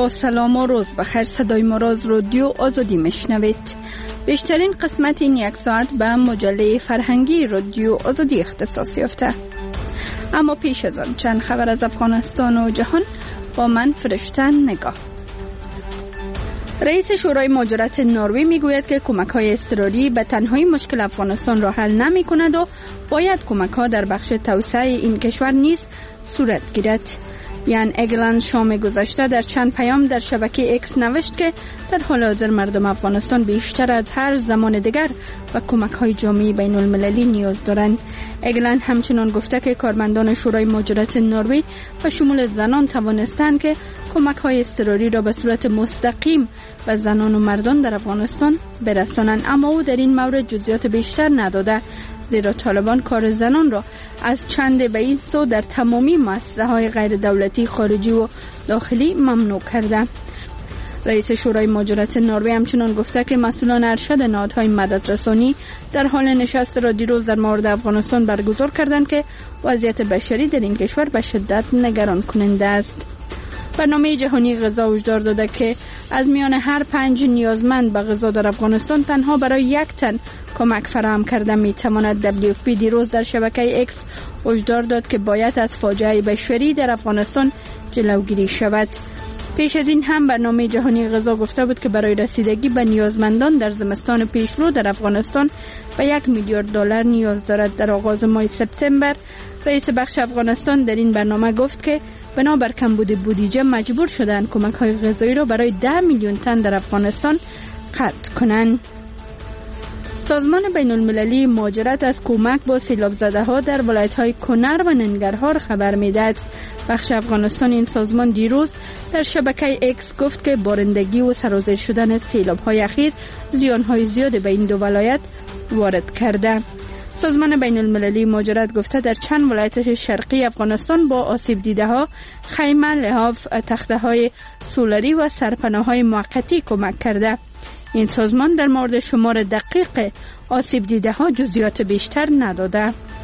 با سلام و روز بخیر. صدای ما را از رادیو آزادی میشنوید. بیشترین قسمت این یک ساعت به مجله فرهنگی رادیو آزادی اختصاص یافته. اما پیش از آن چند خبر از افغانستان و جهان با من فرشته نگاه. رئیس شورای مهاجرت نروژ میگوید که کمک‌های اضطراری به تنهایی مشکل افغانستان را حل نمی‌کند و باید کمک‌ها در بخش توسعه این کشور نیز صورت گیرد. یان اگلند شام گذشته در چند پیام در شبکه اکس نوشت که در حال حاضر مردم افغانستان بیشتر از هر زمان دیگر به کمک‌های جامعه بین المللی نیاز دارند. اگلند همچنان گفته که کارمندان شورای مهاجرت نروژ به شمول زنان توانستند که کمک‌های اضطراری را به صورت مستقیم به زنان و مردان در افغانستان برسانند، اما او در این مورد جزئیات بیشتر نداده، زیرا طالبان کار زنان را از چند به این سو در تمامی مؤسسه‌های غیر دولتی خارجی و داخلی ممنوع کرده. رئیس شورای مهاجرت نروژ همچنان گفته که مسئولان ارشد نهادهای مددرسانی در حال نشست را دیروز در مورد افغانستان برگزار کردند که وضعیت بشری در این کشور به شدت نگران کننده است. برنامه جهانی غذا هشدار داده که از میان هر 5 نیازمند به غذا در افغانستان تنها برای 1 تن کمک فراهم کرده میتواند. WFP دیروز در شبکه اکس هشدار داد که باید از فاجعه بشری در افغانستان جلوگیری شود. پیش از این هم برنامه جهانی غذا گفته بود که برای رسیدگی به نیازمندان در زمستان پیشرو در افغانستان به $1 میلیارد نیاز دارد. در آغاز ماه سپتامبر رئیس بخش افغانستان در این برنامه گفت که بنابر کمبود بودجه مجبور شدند کمک‌های غذایی را برای 10 میلیون تن در افغانستان قطع کنند. سازمان بین المللی مهاجرت از کمک با سیلاب زده ها در ولایت‌های کنر و ننگرهار خبر می‌دهد. بخش افغانستان این سازمان دیروز در شبکه اکس گفت که بارندگی و سرازیر شدن سیلاب‌های اخیر زیان‌های زیاد به این دو ولایت وارد کرده. سازمان بین المللی مهاجرت گفته در چند ولایت شرقی افغانستان با آسیب دیده ها خیمه، لحاف، تخته های سولری و سرپناه های موقتی کمک کرده. این سازمان در مورد شمار دقیق آسیب دیده ها جزئیات بیشتر نداده.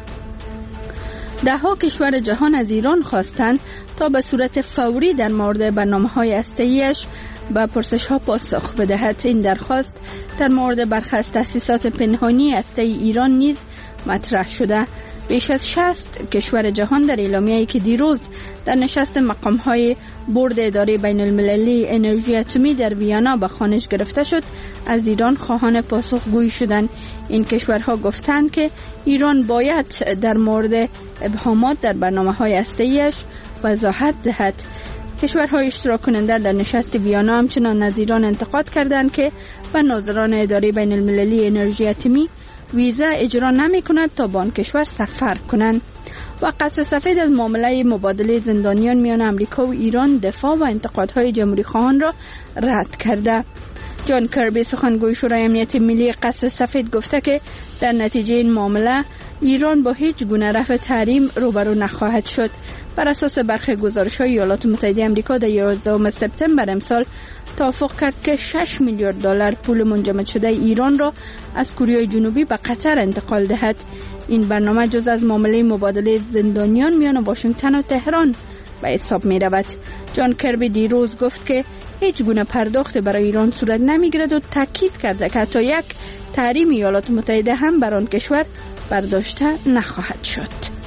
10 کشور جهان از ایران خواستند تا به صورت فوری در مورد برنامه‌های هسته‌ایش به پرسش‌ها پاسخ بدهد. این درخواست در مورد برخی از تأسیسات پنهانی هسته‌ای ایران نیز مطرح شده. بیش از 60 کشور جهان در اعلامیه‌ای که دیروز در نشست مقام‌های بورد اداره بین المللی انرژی اتمی در ویانا به خوانش گرفته شد، از ایران خواهان پاسخگویی شدند. این کشورها گفتند که ایران باید در مورد ابهامات در برنامه‌های هسته‌ایش وضاحت دهد. کشورهای اشتراک کننده در نشست ویانا همچنان از ایران انتقاد کردند که به ناظران اداره بین المللی انرژی اتمی ویزا اجرا نمی کند تا به آن کشور سفر کنند. و قصد سفید از معامله مبادله زندانیان میان امریکا و ایران دفاع و انتقادهای جمهوری خواهان را رد کرده. جان کربی سخنگوی شورای امنیت ملی قصد سفید گفته که در نتیجه این معامله ایران با هیچ گونه رفع تحریم روبرو نخواهد شد. بر اساس برخی گزارش‌های ایالات متحده آمریکا در 11 سپتامبر امسال توافق کرد که $6 میلیارد پول منجمد شده ایران را از کره جنوبی به قطر انتقال دهد. این برنامه جز از معامله مبادله زندانیان میان واشنگتن و تهران به حساب می رود. جان کربی دیروز گفت که هیچ گونه پرداخت برای ایران صورت نمی گیرد و تاکید کرد که حتی یک تحریم ایالات متحده هم بر آن کشور برداشته نخواهد شد.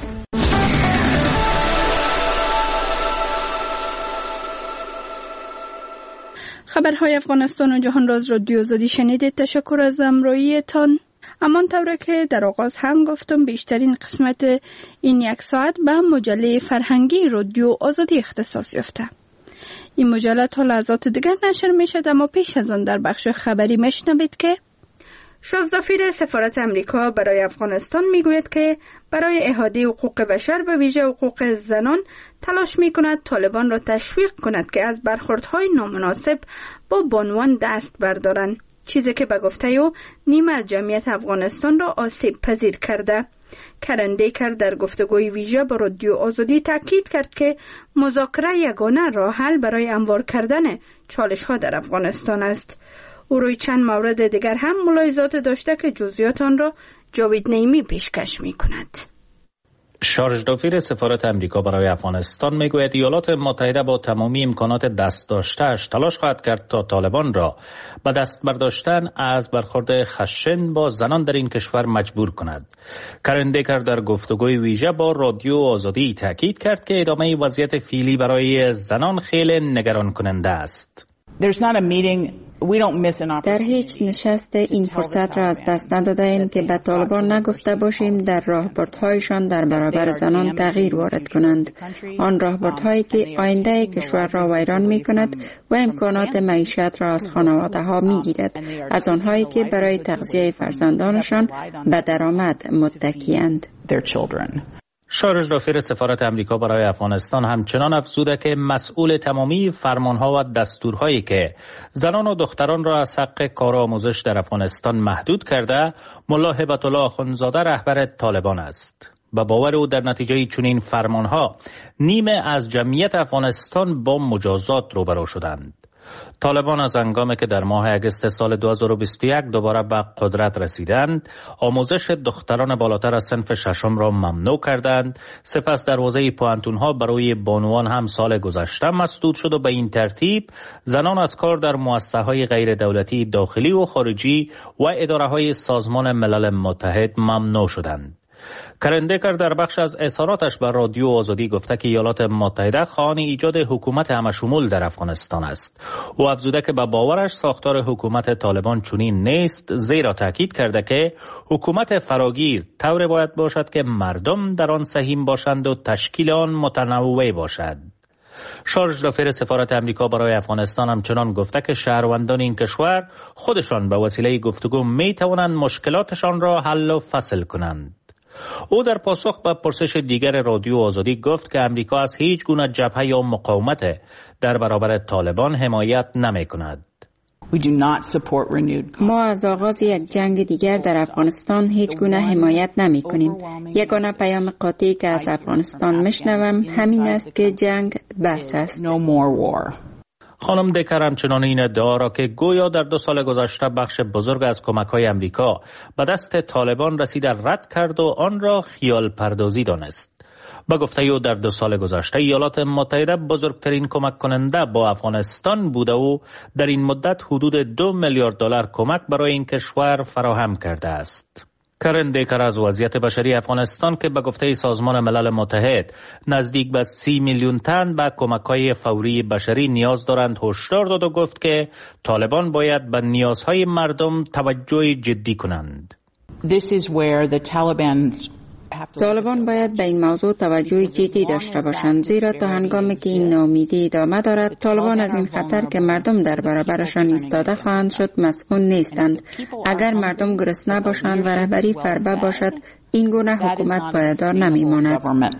خبرهای افغانستان و جهان را از رادیو آزادی شنیدید. تشکر از همراهیتان. همانطور که در آغاز هم گفتم بیشترین قسمت این یک ساعت به مجله فرهنگی رادیو آزادی اختصاص یافته. این مجله تا لحظات دیگر نشر می شد، اما پیش از آن در بخش خبری میشنوید که شازدفیر سفارت امریکا برای افغانستان میگوید که برای احاطه حقوق بشر و ویژه حقوق زنان تلاش میکند طالبان را تشویق کند که از برخوردهای نامناسب با بانوان دست بردارند، چیزی که به گفته او نیم از جمعیت افغانستان را آسیب پذیر کرده. کرن دیکر در گفتگوی ویژه با رادیو آزادی تاکید کرد که مذاکره یگانه راه حل برای هموار کردن چالش‌ها در افغانستان است. او روی چند مورد دیگر هم ملاحظات داشته که جزئیات آن را جاوید نعیمی پیشکش می‌کند. شارژ دافیر سفارت امریکا برای افغانستان میگوید ایالات متحده با تمامی امکانات دست داشته‌اش تلاش خواهد کرد تا طالبان را به دست برداشتن از برخورد خشن با زنان در این کشور مجبور کند. کرن دیکر در گفتگوی ویژه با رادیو آزادی تاکید کرد که ادامه وضعیت فعلی برای زنان خیلی نگران کننده است. در هیچ نشست این فرصت را از دست ندادیم که به طالبان نگفته باشیم در راهبردهایشان در برابر زنان تغییر وارد کنند. آن راهبردهایی که آینده کشور را ویران می کند و امکانات معیشت را از خانواده ها می گیرد، از آنهایی که برای تغذیه فرزندانشان به درآمد متکی‌اند. شارژ دافیر سفارت امریکا برای افغانستان همچنان افزوده که مسئول تمامی فرمانها و دستورهایی که زنان و دختران را از حق کارآموزش در افغانستان محدود کرده، ملا هبت الله آخوندزاده رهبر طالبان است. با باور او در نتیجه چنین فرمانها نیمه از جمعیت افغانستان با مجازات روبرو شدند. طالبان از هنگامی که در ماه اگست سال 2021 دوباره به قدرت رسیدند، آموزش دختران بالاتر از صنف ششم را ممنوع کردند. سپس دروازه پوهنتون‌ها برای بانوان هم سال گذشته مسدود شد و به این ترتیب زنان از کار در مؤسسه‌های غیر دولتی داخلی و خارجی و اداره‌های سازمان ملل متحد ممنوع شدند. کرن دیکر در بخش از اظهاراتش به رادیو آزادی گفته که ایالات متحده خواهان ایجاد حکومت همشمول در افغانستان است. او افزوده که به باورش ساختار حکومت طالبان چنین نیست، زیرا تاکید کرده که حکومت فراگیر طوری باید باشد که مردم در آن سهیم باشند و تشکیل آن متنوع باشد. شارژ دافیر سفارت امریکا برای افغانستان همچنان گفته که شهروندان این کشور خودشان به وسیله گفتگو می توانند مشکلاتشان را حل و فصل کنند. او در پاسخ به پرسش دیگر رادیو آزادی گفت که امریکا از هیچ گونه جبهه یا مقاومت در برابر طالبان حمایت نمی کند. ما از آغاز یک جنگ دیگر در افغانستان هیچ گونه حمایت نمی کنیم. یگانه پیام قاطعی که از افغانستان میشنوم همین است که جنگ بس است. خانم دیکر همچنان این ادعا را که گویا در 2 سال گذشته بخش بزرگ از کمک‌های امریکا به دست طالبان رسیده رد کرد و آن را خیال پردازی دانست. با گفته او در 2 سال گذشته ایالات متحده بزرگترین کمک کننده با افغانستان بوده و در این مدت حدود $2 میلیارد کمک برای این کشور فراهم کرده است. کرن دیکر از وضعیت بشری افغانستان که به گفته سازمان ملل متحد نزدیک به 30 میلیون تن به کمک‌های فوری بشری نیاز دارند هشدار داد و گفت که طالبان باید به نیازهای مردم توجه جدی کنند. طالبان باید به این موضوع توجه جدی داشته باشند، زیرا تا هنگامی که این ناامیدی ادامه دارد، طالبان از این خطر که مردم در برابرشان ایستاده خواهند شد مسئول نیستند. اگر مردم گرسنه باشند و رهبری فربه باشد، این گونه حکومت پایدار نمیماند.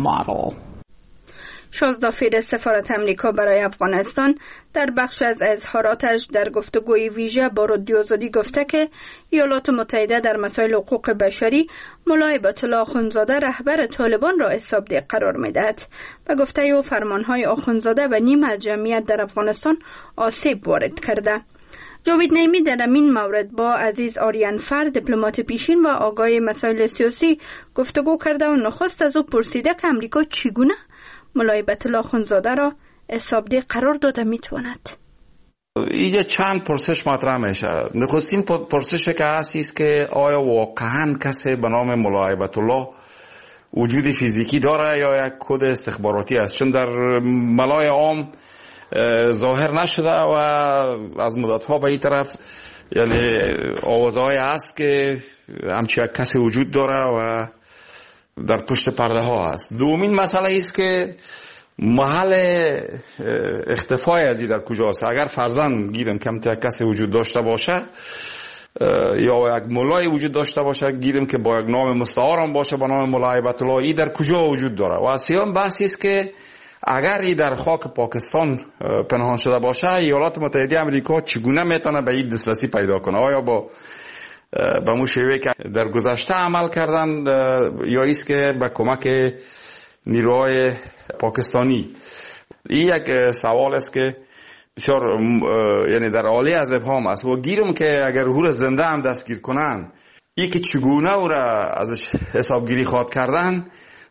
شارژ دافیر سفارت امریکا برای افغانستان در بخش از اظهاراتش در گفتگوی ویژه با رادیو آزادی گفته که ایالات متحده در مسائل حقوق بشری ملا هبت الله آخوندزاده رهبر طالبان را حسابدار قرار می‌دهد. و گفته او فرمانهای آخوندزاده و نیم از جمعیت در افغانستان آسیب وارد کرده. جاوید نعیمی در این مورد با عزیز آریانفر دیپلمات پیشین و آگاه مسائل سیاسی گفتگو کرده و نخست از او پرسیده که امریکا چگونه ملا هبت الله آخوندزاده را حسابدار قرار داده میتواند. اینجا چند پرسش مطرح میشه. نخستین پرسش که هست است که آیا واقعا کسی به نام ملا هبت الله وجود فیزیکی داره یا یک کد استخباراتی است؟ چون در ملای عام ظاهر نشده و از مدتها به این طرف یعنی آوازهای هست که همچی یک کسی وجود داره و در پشت پرده ها هست. دومین مسئله است که محل اختفای از این در کجاست. اگر فرضاً گیریم که یک کسی وجود داشته باشه یا یک ملای وجود داشته باشه، گیریم که با یک نام مستعار باشه به نام ملا هبت الله، این در کجا وجود داره؟ و سوم بحثی است که اگر این در خاک پاکستان پنهان شده باشه، ایالات متحده آمریکا چگونه میتونه به این دسترسی پیدا کنه؟ آیا با مشوره که در گذشته عمل کردن یا ایست که به کمک نیروهای پاکستانی؟ این یک سوال است که بسیار یعنی در عالی از ابهام است و گیرم که اگر او زنده هم دستگیر کنن، این که چگونه او را ازش حسابگیری خواد کردن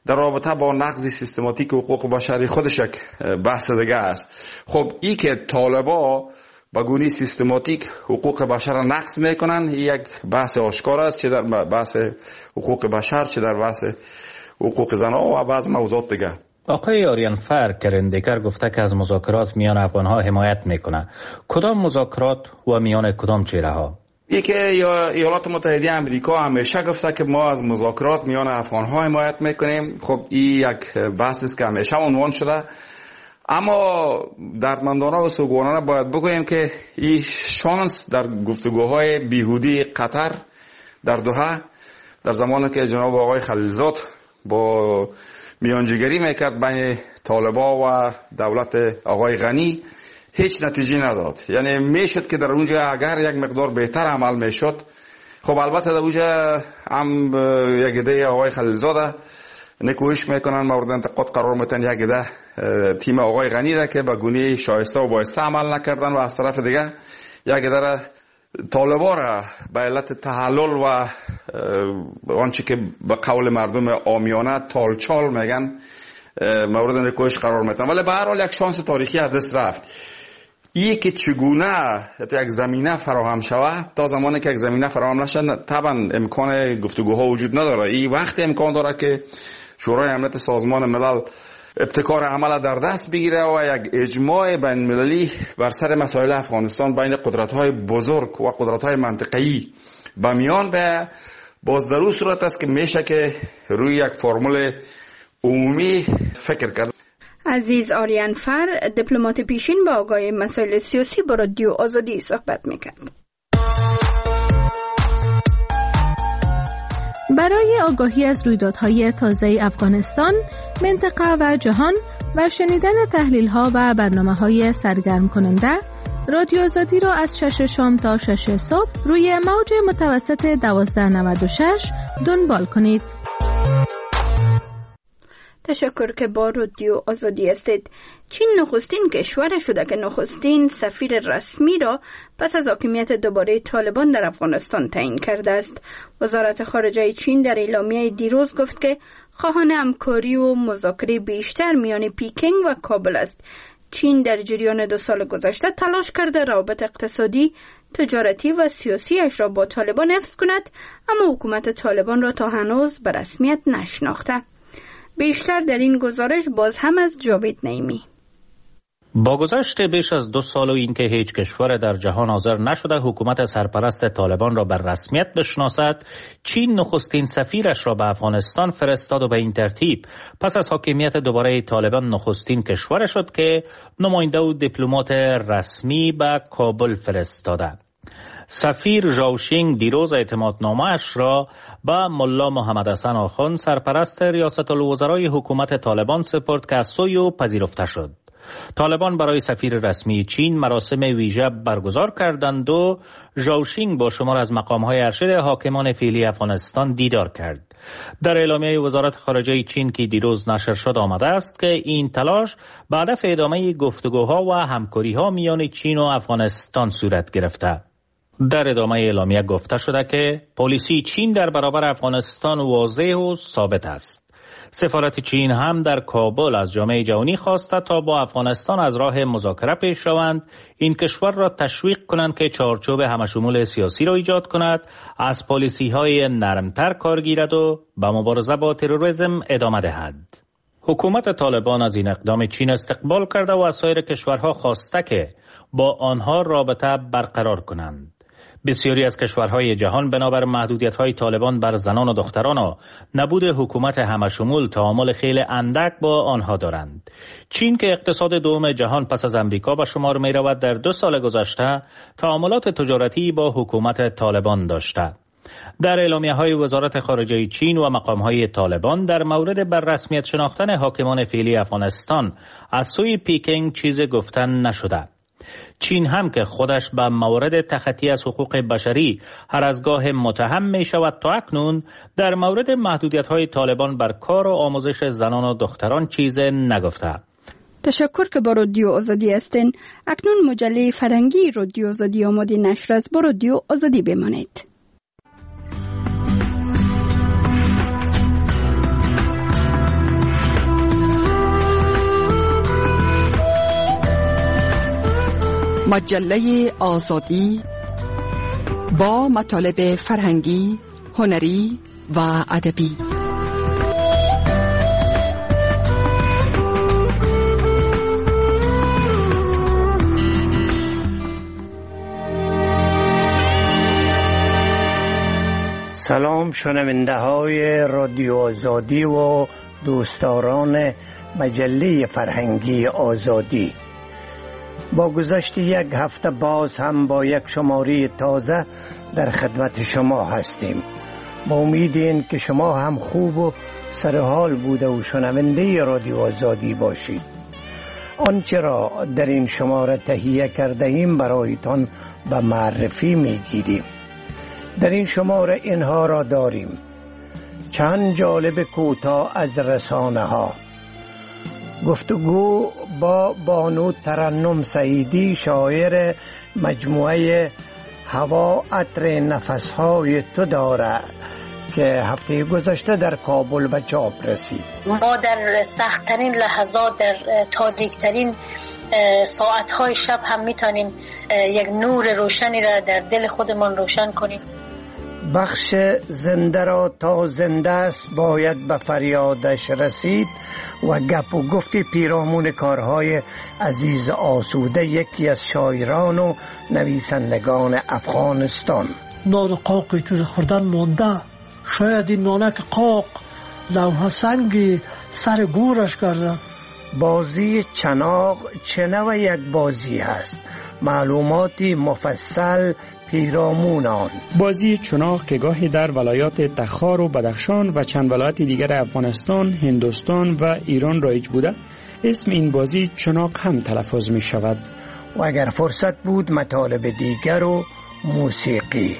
در رابطه با نقض سیستماتیک حقوق بشری خودش یک بحث دیگه است. خب این که طالبا با گونه سیستماتیک حقوق بشر را نقض میکنن یک بحث آشکار است، چه در بحث حقوق بشر چه در بحث حقوق زنان و بعض موضوعات دیگه. آقای آریان فر کرندیکر گفته که از مذاکرات میان افغانها حمایت میکنه. کدام مذاکرات و میان کدام چهره ها؟ یکی ایالات متحده آمریکا همیشه گفته که ما از مذاکرات میان افغانها حمایت میکنیم. خب این یک بحثی است که همیشه عنوان شده، اما دردمندانه و سوگوارانه باید بگوییم که این شانس در گفتگوهای بیهودی قطر در دوحه در زمانی که جناب آقای خلیلزاد با میانجیگری میکرد بین طالبا و دولت آقای غنی هیچ نتیجه نداد. یعنی میشد که در اونجا اگر یک مقدار بهتر عمل میشد. خب البته در اونجا هم یک عده آقای خلیلزاده نکوهش میکنن، مورد انتقاد قرار میتن یک عده تیم آقای غنی را که به گونه شایسته و بایسته عمل نکردن، و از طرف دیگه یک عده طالبا را به علت تحلل و آنچه که به قول مردم عامیانه تالچال میگن مورد نکوهش قرار میتن. ولی به هر حال یک شانس تاریخی از دست رفت. این که چگونه یک زمینه فراهم شود، تا زمانی که یک زمینه فراهم نشه طبعا امکان گفتگوها وجود نداره. این وقت امکان داره که شورای امنیت سازمان ملل ابتکار عمل در دست بگیره و یک اجماع بین المللی بر سر مسائل افغانستان بین قدرت‌های بزرگ و قدرت‌های منطقه‌ای به میان به باز در اون صورت است که میشه که روی یک فرمول عمومی فکر کرد. عزیز آریان فر، دیپلمات پیشین با آگاهی مسائل سیاسی با رادیو آزادی صحبت میکرد. برای آگاهی از رویدادهای تازه افغانستان، منطقه و جهان و شنیدن تحلیل‌ها و برنامه‌های سرگرم کننده، رادیو آزادی را از 6 شام تا 6 صبح روی موج متوسط 1296 دنبال کنید. تشکر که با رادیو آزادی هستید. چین نخستین کشور شده که نخستین سفیر رسمی را پس از حاکمیت دوباره طالبان در افغانستان تعیین کرده است. وزارت خارجه چین در اعلامیه دیروز گفت که خواهان همکاری و مذاکره بیشتر میان پیکنگ و کابل است. چین در جریان 2 سال گذشته تلاش کرده روابط اقتصادی، تجارتی و سیاسی اش را با طالبان حفظ کند، اما حکومت طالبان را تا هنوز به رسمیت نشناخته. بیشتر در این گزارش باز هم از جاوید نعیمی. با گذشت بیش از 2 سال و اینکه هیچ کشور در جهان حاضر نشده حکومت سرپرست طالبان را بر رسمیت بشناسد، چین نخستین سفیرش را به افغانستان فرستاد و به این ترتیب پس از حاکمیت دوباره طالبان نخستین کشور شد که نماینده و دیپلمات رسمی به کابل فرستاده. سفیر ژاوشینگ دیروز اعتمادنامه‌اش را به ملا محمد حسن آخوند سرپرست ریاست الوزرای حکومت طالبان سپرد که از سوی او پذیرفته شد. طالبان برای سفیر رسمی چین مراسم ویژه برگزار کردند و ژاوشینگ با شمار از مقام‌های ارشد حاکمان فعلی افغانستان دیدار کرد. در اعلامیه وزارت خارجه چین که دیروز نشر شد آمده است که این تلاش به هدف ادامه گفتگوها و همکاری‌ها میان چین و افغانستان صورت گرفته. در ادامه اعلامیه گفته شده که پالیسی چین در برابر افغانستان واضح و ثابت است. سفارت چین هم در کابل از جامعه جهانی خواسته تا با افغانستان از راه مذاکره پیش روند، این کشور را تشویق کنند که چارچوب همشمول سیاسی را ایجاد کند، از پالیسی‌های نرمتر کار گیرد و به مبارزه با تروریسم ادامه دهد. حکومت طالبان از این اقدام چین استقبال کرده و از سایر کشورها خواسته که با آنها رابطه برقرار کنند. بسیاری از کشورهای جهان بنابر محدودیت‌های طالبان بر زنان و دختران و نبود حکومت همشمول تعامل خیلی اندک با آنها دارند. چین که اقتصاد دوم جهان پس از امریکا به شمار می رود در 2 سال گذشته تعاملات تجارتی با حکومت طالبان داشته. در اعلامیه‌های وزارت خارجه چین و مقام‌های طالبان در مورد بر رسمیت شناختن حاکمان فعلی افغانستان از سوی پیکنگ چیز گفتن نشده. چین هم که خودش به موارد تخطی از حقوق بشری هر از گاه متهم می شود، تا اکنون در مورد محدودیت‌های طالبان بر کار و آموزش زنان و دختران چیز نگفته. تشکر که با رادیو آزادی هستین. اکنون مجله فرنگی رادیو آزادی آماده نشر است. با رادیو آزادی بمانید. مجله آزادی با مطالب فرهنگی، هنری و ادبی. سلام شنونده های رادیو آزادی و دوستداران مجله فرهنگی آزادی. با گذشت یک هفته باز هم با یک شماره تازه در خدمت شما هستیم. با امید این که شما هم خوب و سرحال بوده و شنونده رادیو آزادی باشید. آنچه را در این شماره تهیه کرده ایم برایتان به معرفی میگیریم. در این شماره اینها را داریم: چند جالب کوتاه از رسانه ها، گفتگو با بانو ترنم سعیدی شاعر مجموعه هوا عطر نفسهای تو داره که هفته گذشته در کابل به چاپ رسید. ما در سخت‌ترین لحظات، در تاریک‌ترین ساعت‌های شب هم میتونیم یک نور روشنی را در دل خودمان روشن کنیم. بخش زنده را تا زنده است باید به فریادش رسید و گپ و گفت پیرامون کارهای عزیز آسوده، یکی از شاعران و نویسندگان افغانستان. نان قاقی تو خوردن مانده، شاید این نانک قاق لوح سنگی سر گورش کرده. بازی چناق چه نوع یک بازی هست؟ معلوماتی مفصل پیرامون آن. بازی چناق که گاهی در ولایات تخار و بدخشان و چند ولایت دیگر افغانستان، هندوستان و ایران رایج بوده، اسم این بازی چناق هم تلفظ می شود. و اگر فرصت بود مطالب دیگر و موسیقی.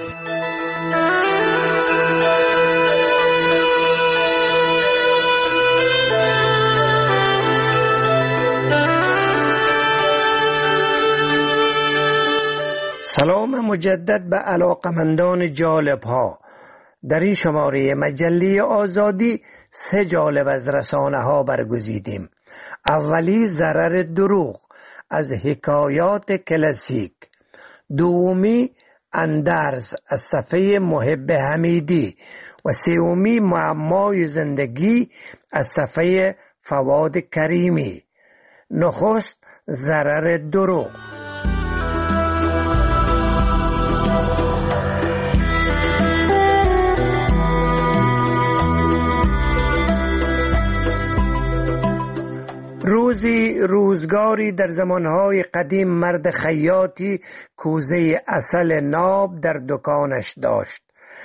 سلام مجدد به علاقمندان جالب ها. در این شماره مجله آزادی 3 جالب از رسانه ها برگزیدیم. اولی ضرر دروغ از حکایات کلاسیک، دومی اندرز از صفحه محب حمیدی و سومی معمای زندگی از صفحه فواد کریمی. نخست ضرر دروغ. روزگاری در زمانهای قدیم مرد خیاطی کوزه عسل ناب در دکانش داشت.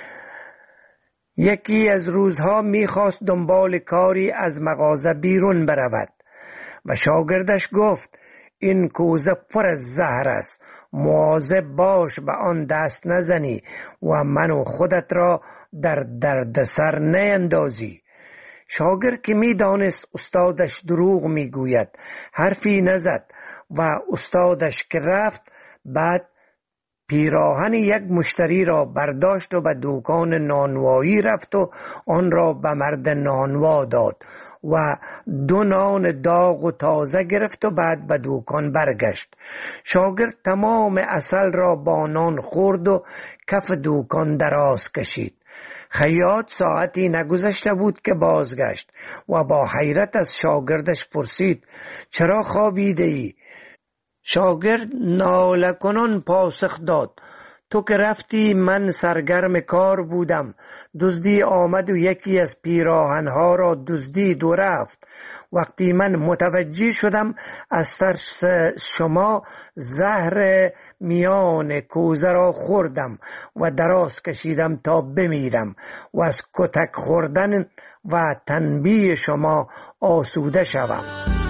یکی از روزها میخواست دنبال کاری از مغازه بیرون برود و شاگردش گفت: این کوزه پر از زهر است، مواظب باش به آن دست نزنی و من و خودت را در دردسر نیندازی. شاگرد که می دانست استادش دروغ می گوید حرفی نزد و استادش که رفت، بعد پیراهن یک مشتری را برداشت و به دکان نانوایی رفت و آن را به مرد نانوا داد و 2 نان داغ و تازه گرفت و بعد به دکان برگشت. شاگرد تمام عسل را با نان خورد و کف دکان دراز کشید. خیاط ساعتی نگذشته بود که بازگشت و با حیرت از شاگردش پرسید: چرا خوابیده ای؟ شاگرد ناله کنان پاسخ داد: تو که رفتی من سرگرم کار بودم، دزدی آمد و یکی از پیراهنها را دزدید و رفت. وقتی من متوجه شدم از ترس شما زهر میان کوزه را خوردم و دراز کشیدم تا بمیرم و از کتک خوردن و تنبیه شما آسوده شوم.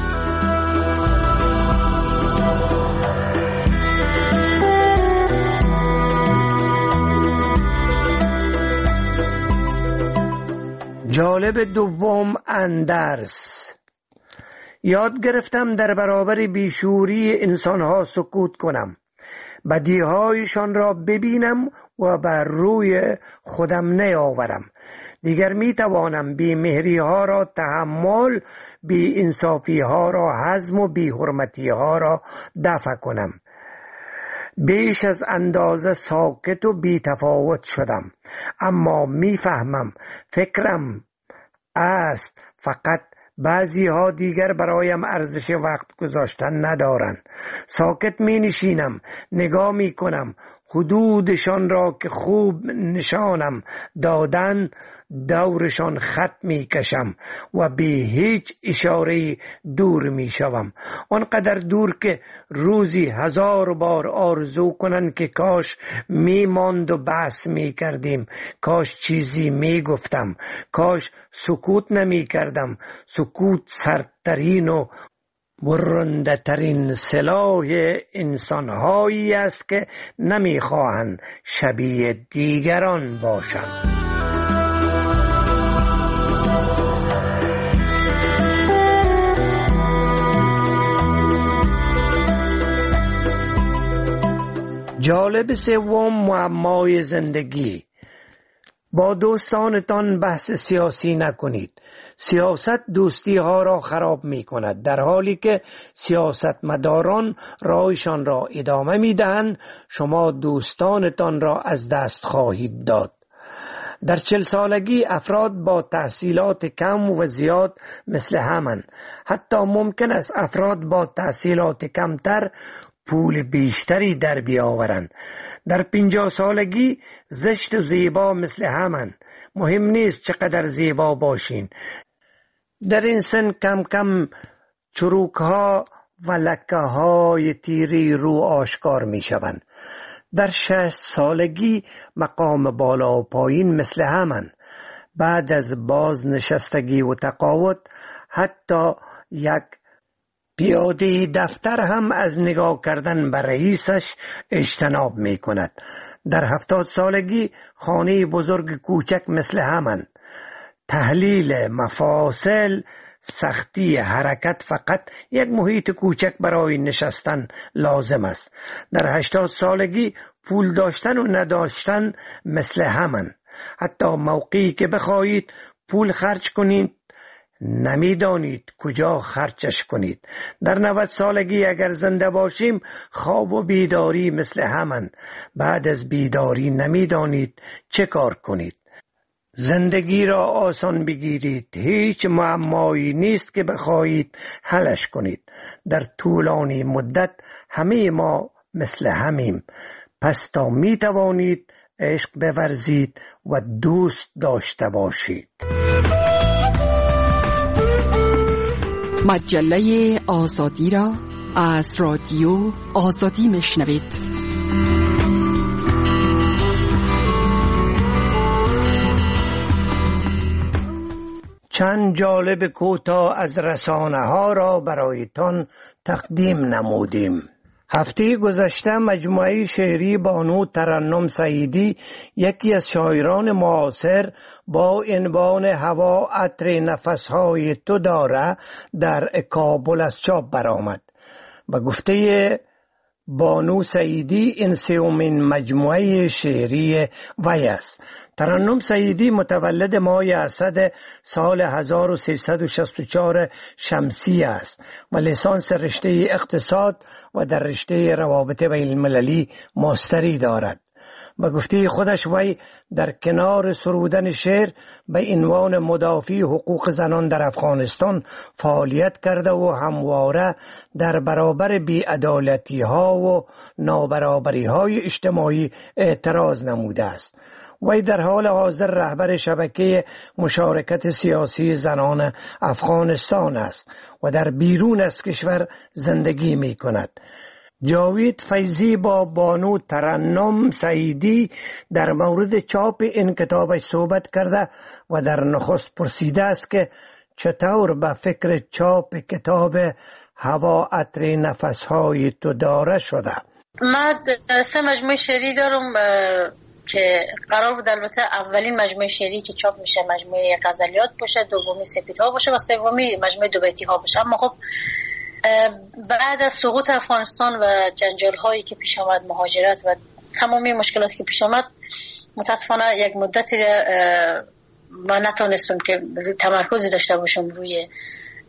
جالب دوم اندرس. یاد گرفتم در برابر بیشوری انسانها سکوت کنم، بدیهایشان را ببینم و بر روی خودم نیاورم. دیگر می توانم بی مهری ها را تحمل، بی انصافی ها را هضم و بی حرمتی ها را دفع کنم. بیش از اندازه ساکت و بی تفاوت شدم، اما میفهمم فکرم است فقط بعضی ها دیگر برایم ارزش وقت گذاشتن ندارن. ساکت می نشینم، نگاه می کنم حدودشان را که خوب نشانم دادن، دورشان خط می کشم و بی هیچ اشاره دور می شوم. آنقدر دور که روزی 1000 بار آرزو کنند که کاش می ماند و بحث می کردیم، کاش چیزی می گفتم، کاش سکوت نمی کردم. سکوت سردترین و برنده ترین سلاح انسانهایی است که نمی خواهند شبیه دیگران باشند. جالب سوم، معمای زندگی. با دوستانتان بحث سیاسی نکنید. سیاست دوستی ها را خراب می کند، در حالی که سیاستمداران راهشان را ادامه می دهند. شما دوستانتان را از دست خواهید داد. در 40 سالگی افراد با تحصیلات کم و زیاد مثل همن. حتی ممکن است افراد با تحصیلات کمتر پول بیشتری در بیاورند. در 50 سالگی زشت و زیبا مثل همن. مهم نیست چقدر زیبا باشین. در این سن کم کم چروک ها و لکه های تیری رو آشکار می شوند. در 60 سالگی مقام بالا و پایین مثل همن. بعد از بازنشستگی و تقاعد حتی یک پیاده دفتر هم از نگاه کردن به رئیسش اجتناب می کند. در 70 سالگی خانه بزرگ کوچک مثل همن. تحلیل مفاصل، سختی حرکت، فقط یک محیط کوچک برای نشستن لازم است. در 80 سالگی پول داشتن و نداشتن مثل همن. حتی موقعی که بخواهید پول خرج کنید نمیدانید کجا خرچش کنید. در 90 سالگی اگر زنده باشیم خواب و بیداری مثل همن. بعد از بیداری نمیدانید چه کار کنید. زندگی را آسان بگیرید. هیچ معمایی نیست که بخواهید حلش کنید. در طولانی مدت همه ما مثل همیم. پس تا می توانید عشق بورزید و دوست داشته باشید. مجله آزادی را از رادیو آزادی میشنوید. چند جالب کوتاه از رسانه ها را برایتان تقدیم نمودیم. هفته گذشته مجموعه شعری بانو ترنم سعیدی، یکی از شاعران معاصر، با عنوان هوا عطر نفسهای تو داره در کابل از چاپ برآمد. به گفته بانو سعیدی این سومین مجموعه شعری وی است. ترنم سعیدی متولد ماه اسد سال 1364 شمسی است و لیسانس رشته اقتصاد و در رشته روابط بین المللی ماستری دارد. به گفته خودش وی در کنار سرودن شعر به عنوان مدافع حقوق زنان در افغانستان فعالیت کرده و همواره در برابر بی‌عدالتی ها و نابرابری های اجتماعی اعتراض نموده است. وی در حال حاضر رهبر شبکه مشارکت سیاسی زنان افغانستان است و در بیرون از کشور زندگی می کند. جاوید فیضی با بانو ترنم سعیدی در مورد چاپ این کتابش صحبت کرده و در نخست پرسیده است که چطور به فکر چاپ کتاب هوا عطر نفسهای تو داره شده. من 3 مجموعه شعری دارم که قرار بود البته اولین مجموعه شعری که چاپ میشه مجموعه غزلیات باشه، دومی سپیدها باشه و سومی مجموعه دو بیتی ها باشه. اما خب بعد از سقوط افغانستان و جنجال هایی که پیش آمد، مهاجرت و تمامی مشکلاتی که پیش آمد، متاسفانه یک مدتی من نتونستم که تمرکزی داشته باشم روی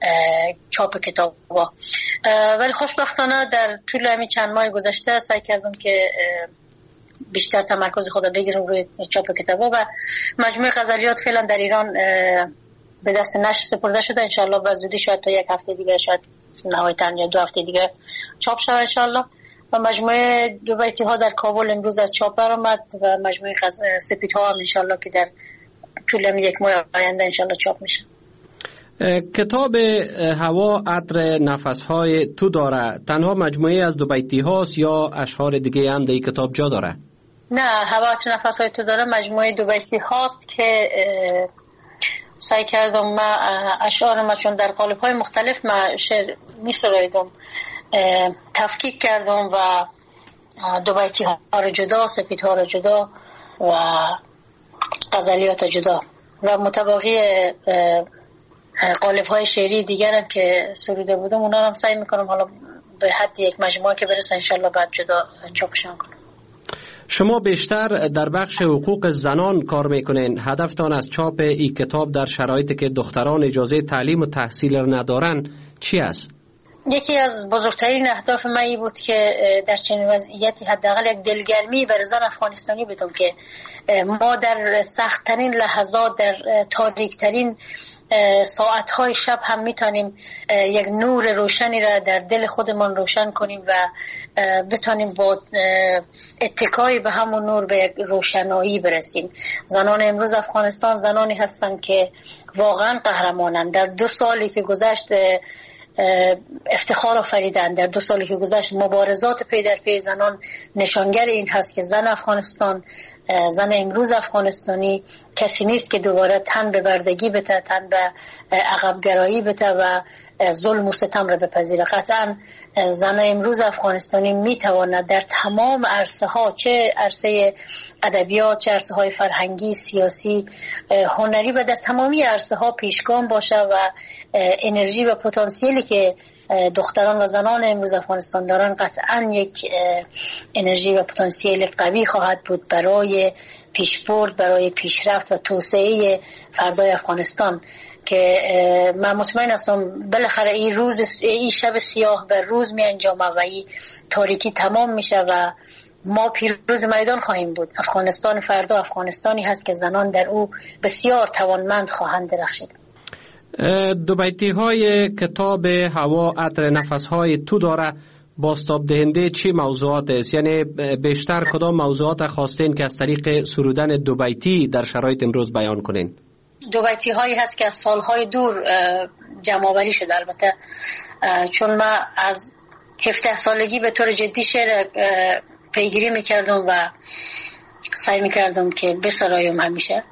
چاپ کتاب ها. ولی خوشبختانه در طول همین چند ماه گذشته سعی کردم که بیشتر تمرکز خود بگیرم روی چاپ کتاب ها و مجموعه غزلیات فعلا در ایران به دست نشر سپرده شده. انشالله به زودی شاید تا یک هفته دیگه، شاید نهایتاً یا 2 هفته دیگه چاپ شود انشالله. و مجموعه دو بیتی ها در کابل امروز از چاپ برآمد و مجموعه سپیدها هم انشالله که در طول یک ماه آینده انشالله چاپ میشه. کتاب هوا عطر نفسهای تو داره تنها مجموعه از دو بیتی هاست یا اشعار دیگه هم در کتاب جا داره؟ نه، هوا عطر نفسهای تو داره مجموعه دو بیتی هاست که سعی کردم ما اشعار ما چون در قالب های مختلف ما شعر می‌سراییدم تفکیک کردم و دو بیتی ها رو جدا، سپیدها رو جدا و غزلیات جدا و متباقی قالب های شعری دیگر هم که سروده بودم اونا هم سعی میکنم حالا به حد یک مجموعه که برسه انشالله بعد جدا چاپشون کنم. شما بیشتر در بخش حقوق زنان کار میکنین. هدفتان از چاپ این کتاب در شرایطی که دختران اجازه تعلیم و تحصیل را ندارن چی است؟ یکی از بزرگترین اهداف من این بود که در چنین وضعیتی حداقل یک دلگرمی برای زن افغانستانی بدم که ما در سخت‌ترین لحظات، در تاریک‌ترین ساعت‌های شب هم میتونیم یک نور روشنی را در دل خودمان روشن کنیم و بتونیم با اتکای به همون نور به یک روشنایی برسیم. زنان امروز افغانستان زنانی هستند که واقعا قهرمانند. در 2 سالی که گذشت افتخار آفریدن. در 2 سالی که گذشت مبارزات پی در پی زنان نشانگر این هست که زن افغانستان، زن امروز افغانستانی کسی نیست که دوباره تن به بردگی بده، تن به عقبگرایی بده و ظلم و ستم را بپذیره. قطعا زن امروز افغانستانی میتواند در تمام عرصه ها، چه عرصه ادبیات، چه عرصه های فرهنگی، سیاسی، هنری و در تمامی عرصه ها پیشگام باشه و انرژی و پتانسیلی که دختران و زنان امروز افغانستان دارن قطعا یک انرژی و پتانسیل قوی خواهد بود برای پیشبرد، برای پیشرفت و توسعه فردای افغانستان که من مطمئن هستم بالاخره این شب سیاه بر روز می انجامه و این تاریکی تمام میشه و ما پیروز میدان خواهیم بود. افغانستان فردا افغانستانی هست که زنان در او بسیار توانمند خواهند درخشید. دو بیتی های کتاب هوا عطر نفسهای تو داره بازتاب دهنده چی موضوعات است؟ یعنی بیشتر کدام موضوعات خواستین که از طریق سرودن دو بیتی در شرایط امروز بیان کنین؟ دو بیتی هایی هست که از سالهای دور جمع آوری شده. البته چون من از 17 سالگی به طور جدی شعر پیگیری میکردم و سعی میکردم که بسرایم همیشه.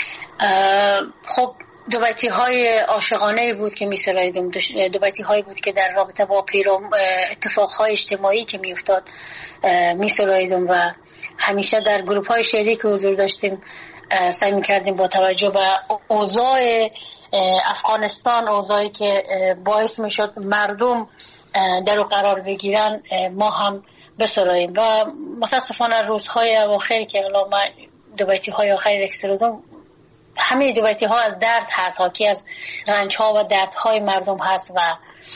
خب دو بیتی های عاشقانه بود که میسراییدم، دو بیتی هایی بود که در رابطه با اتفاق های اجتماعی که میافتاد میسراییدم و همیشه در گروه های شعری که حضور داشتیم سعی میکردیم با توجه به اوضاع افغانستان، اوضاعی که باعث میشد مردم در او قرار بگیرن، ما هم بسراییم. و متاسفانه روزهای اواخری که الان ما دو بیتی های آخری رکسرودم، همه دو بیتی ها از درد هست، حاکی از رنج ها و درد های مردم هست و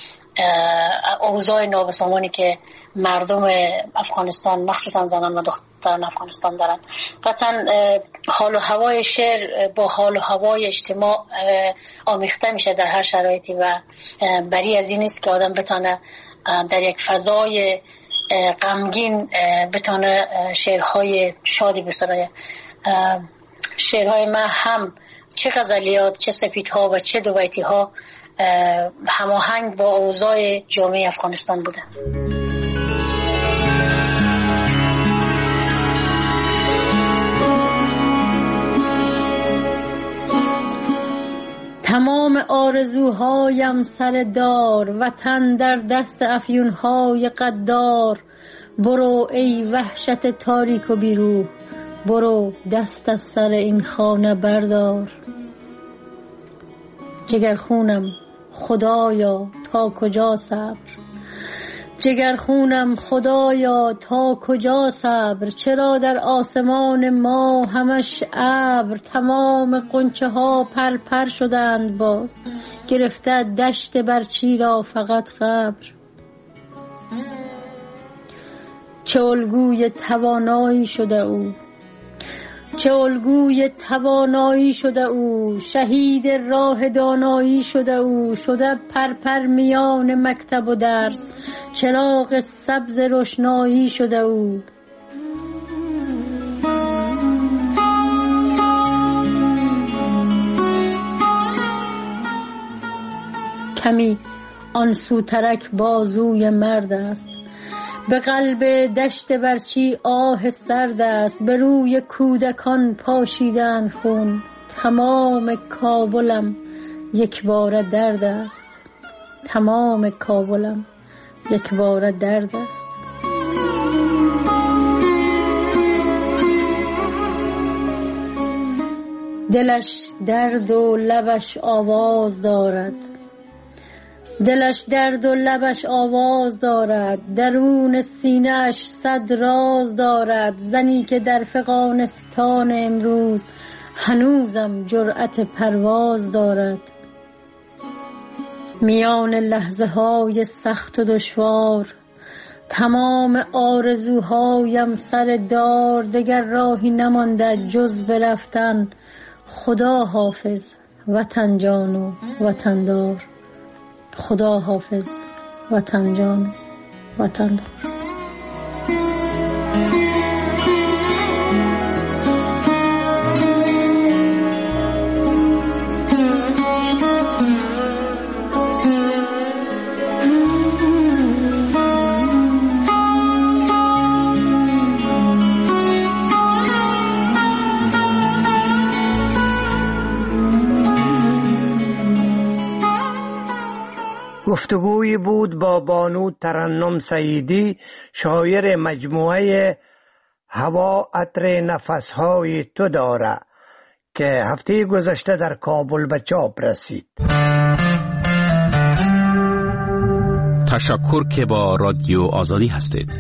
اوضاع نابسامانی که مردم افغانستان مخصوصا زنان و دختران افغانستان دارن. قطعا حال و هوای شعر با حال و هوای اجتماع آمیخته میشه در هر شرایطی و بری از این نیست که آدم بتونه در یک فضای غمگین بتونه شعرهای شادی بسرایه. شعرهای من هم چه غزلیات، چه سپیدها و چه دو بیتی ها هماهنگ با اوضاع جامعه افغانستان بوده. تمام آرزوهایم سر دار، وطن در دست افیونهای قدار. برو ای وحشت تاریک و بیروح، برو دست از سر این خانه بردار. جگر خونم خدایا تا کجا صبر، جگر خونم خدایا تا کجا صبر. چرا در آسمان ما همش ابر، تمام غنچه ها پر پر شدند باز. گرفته دشت برچی را فقط قبر. چه الگوی توانایی شده او، چه الگوی توانایی شده او، شهید راه دانایی شده او، شده پرپر میان مکتب و درس، چراغ سبز روشنایی شده او. کمی آن سوترک بازوی مرد است، به قلب دشت برچی آه سرد است، به روی کودکان پاشیدن خون. تمام کابلم یک بار درد است، تمام کابلم یک بار درد است. دلش درد و لبش آواز دارد، دلش درد و لبش آواز دارد، درون سینه‌اش صد راز دارد. زنی که در فغانستان امروز هنوزم جرأت پرواز دارد. میان لحظه های سخت و دشوار تمام آرزوهایم سر دار، دگر راهی نمانده جز برفتن. خدا حافظ وطن جان و وطن دار، خدا حافظ وطن جان وطن دار. گفتگویی بود با بانو ترنم سعیدی، شاعر مجموعه هوا عطر نفسهای تو داره که هفته گذشته در کابل به چاپ رسید. تشکر که با رادیو آزادی هستید.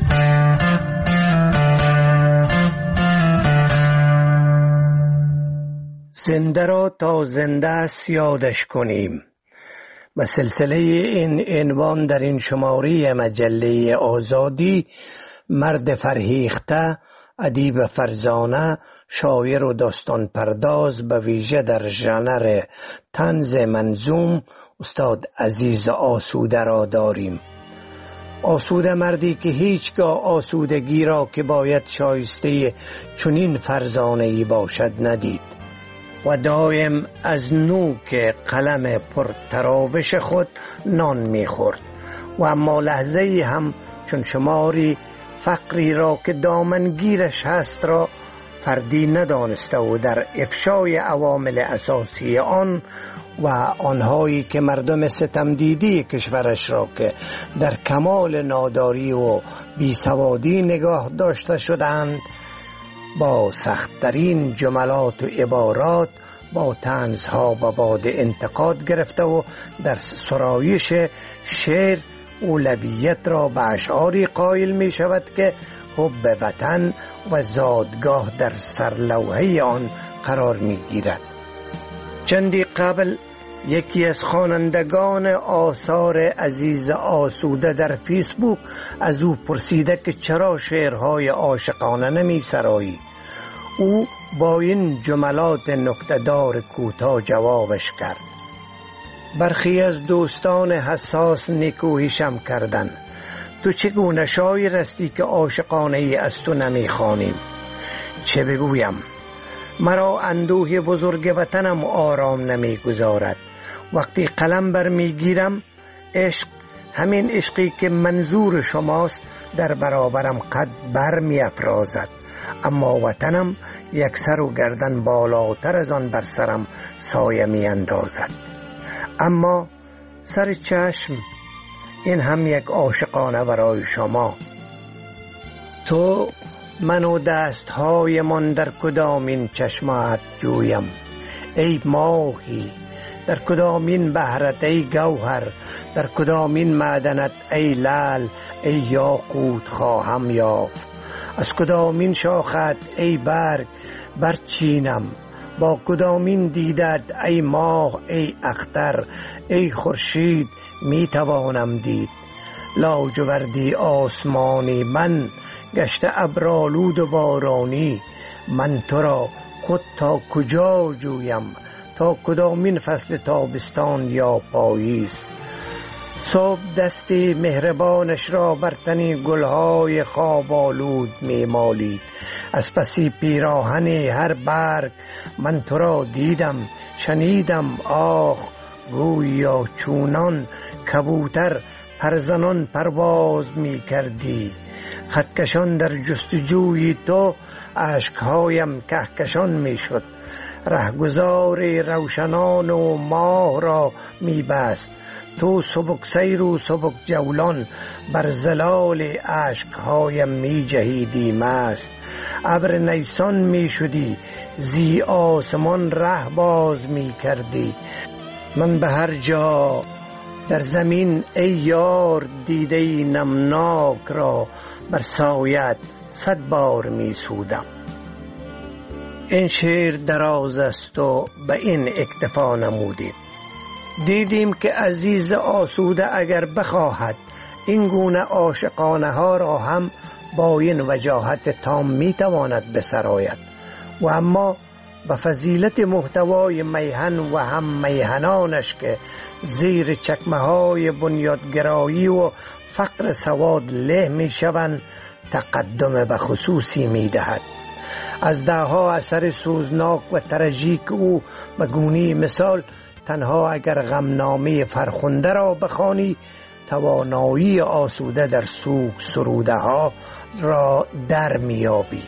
زنده را تا زنده است یادش کنیم. به سلسله این عنوان در این شماره مجله آزادی مرد فرهیخته، ادیب فرزانه، شاعر و داستان پرداز به ویژه در ژانر طنز منظوم استاد عزیز آسوده را داریم. آسوده مردی که هیچگاه آسودگی را که باید شایسته چنین فرزانه‌ای باشد ندید و دایم از نوک قلم پرتراوش خود نان میخورد و اما لحظه‌ای هم چون شماری فقری را که دامنگیرش هست را فردی ندانسته و در افشای عوامل اساسی آن و آنهایی که مردم ستمدیدی کشورش را که در کمال ناداری و بیسوادی نگاه داشته شدند با سخت‌ترین جملات و عبارات با طنزها و باد انتقاد گرفته و در سرایش شعر اولویت را به اشعاری قائل می شود که حب وطن و زادگاه در سرلوحه آن قرار می گیرد. چندی قبل یکی از خوانندگان آثار عزیز آسوده در فیسبوک از او پرسیده که چرا شعرهای عاشقانه نمی سرایی. او با این جملات نکته‌دار کوتاه جوابش کرد: برخی از دوستان حساس نیکویشم کردن، تو چگونه شاعر هستی که عاشقانه ای از تو نمی خوانیم؟ چه بگویم؟ مرا اندوه بزرگ وطنم آرام نمی گذارد. وقتی قلم بر می گیرم عشق، همین عشقی که منظور شماست، در برابرم قد بر می افرازد، اما وطنم یک سر و گردن بالاتر از آن بر سرم سایه می اندازد. اما سر چشم، این هم یک عاشقانه برای شما. تو من و دستهای من در کدامین چشمات جویم ای ماهی، در کدامین بحرت ای گوهر، در کدامین معدنت ای لعل، ای یاقوت خواهم یافت، از کدامین شاخت ای برگ برچینم با کدامین دیدت ای ماه ای اختر ای خورشید می توانم دید. لاجوردی آسمانی من گشته ابرآلود و بارانی، من تو را خود تا کجا جویم، تا کدامین فصل تابستان یا پاییز. صبح دستی مهربانش را بر تنی گلهای خواب آلود می مالید. از پسی پیراهن هر برگ من تو را دیدم، شنیدم آخ گویا چونان کبوتر پرزنان پرواز می کردی. خطکشان در جستجوی تو اشکهایم کهکشان می شد. رهگذار روشنان و ماه را می بست. تو سبک سیر و سبک جولان بر زلال اشکهایم می جهیدی مست. ابر نیسان می شدی، زی آسمان ره باز می کردی. من به هر جا در زمین ای یار دیده نمناک را بر سایت 100 بار می سودم. این شعر دراز است و به این اکتفا نمودیم. دیدیم که عزیز آسوده اگر بخواهد این گونه عاشقانه ها را هم با این وجاهت تام می تواند بسراید، و اما به فضیلت محتوای میهن و هم میهنانش که زیر چکمه های بنیادگرایی و فقر سواد له می شوند تقدم به خصوصی می دهد. از دهها اثر سوزناک و تراژیک او به گونه مثال تنها اگر غمنامه فرخنده را بخوانی توانایی آسوده در سوگ سروده ها را در میابی.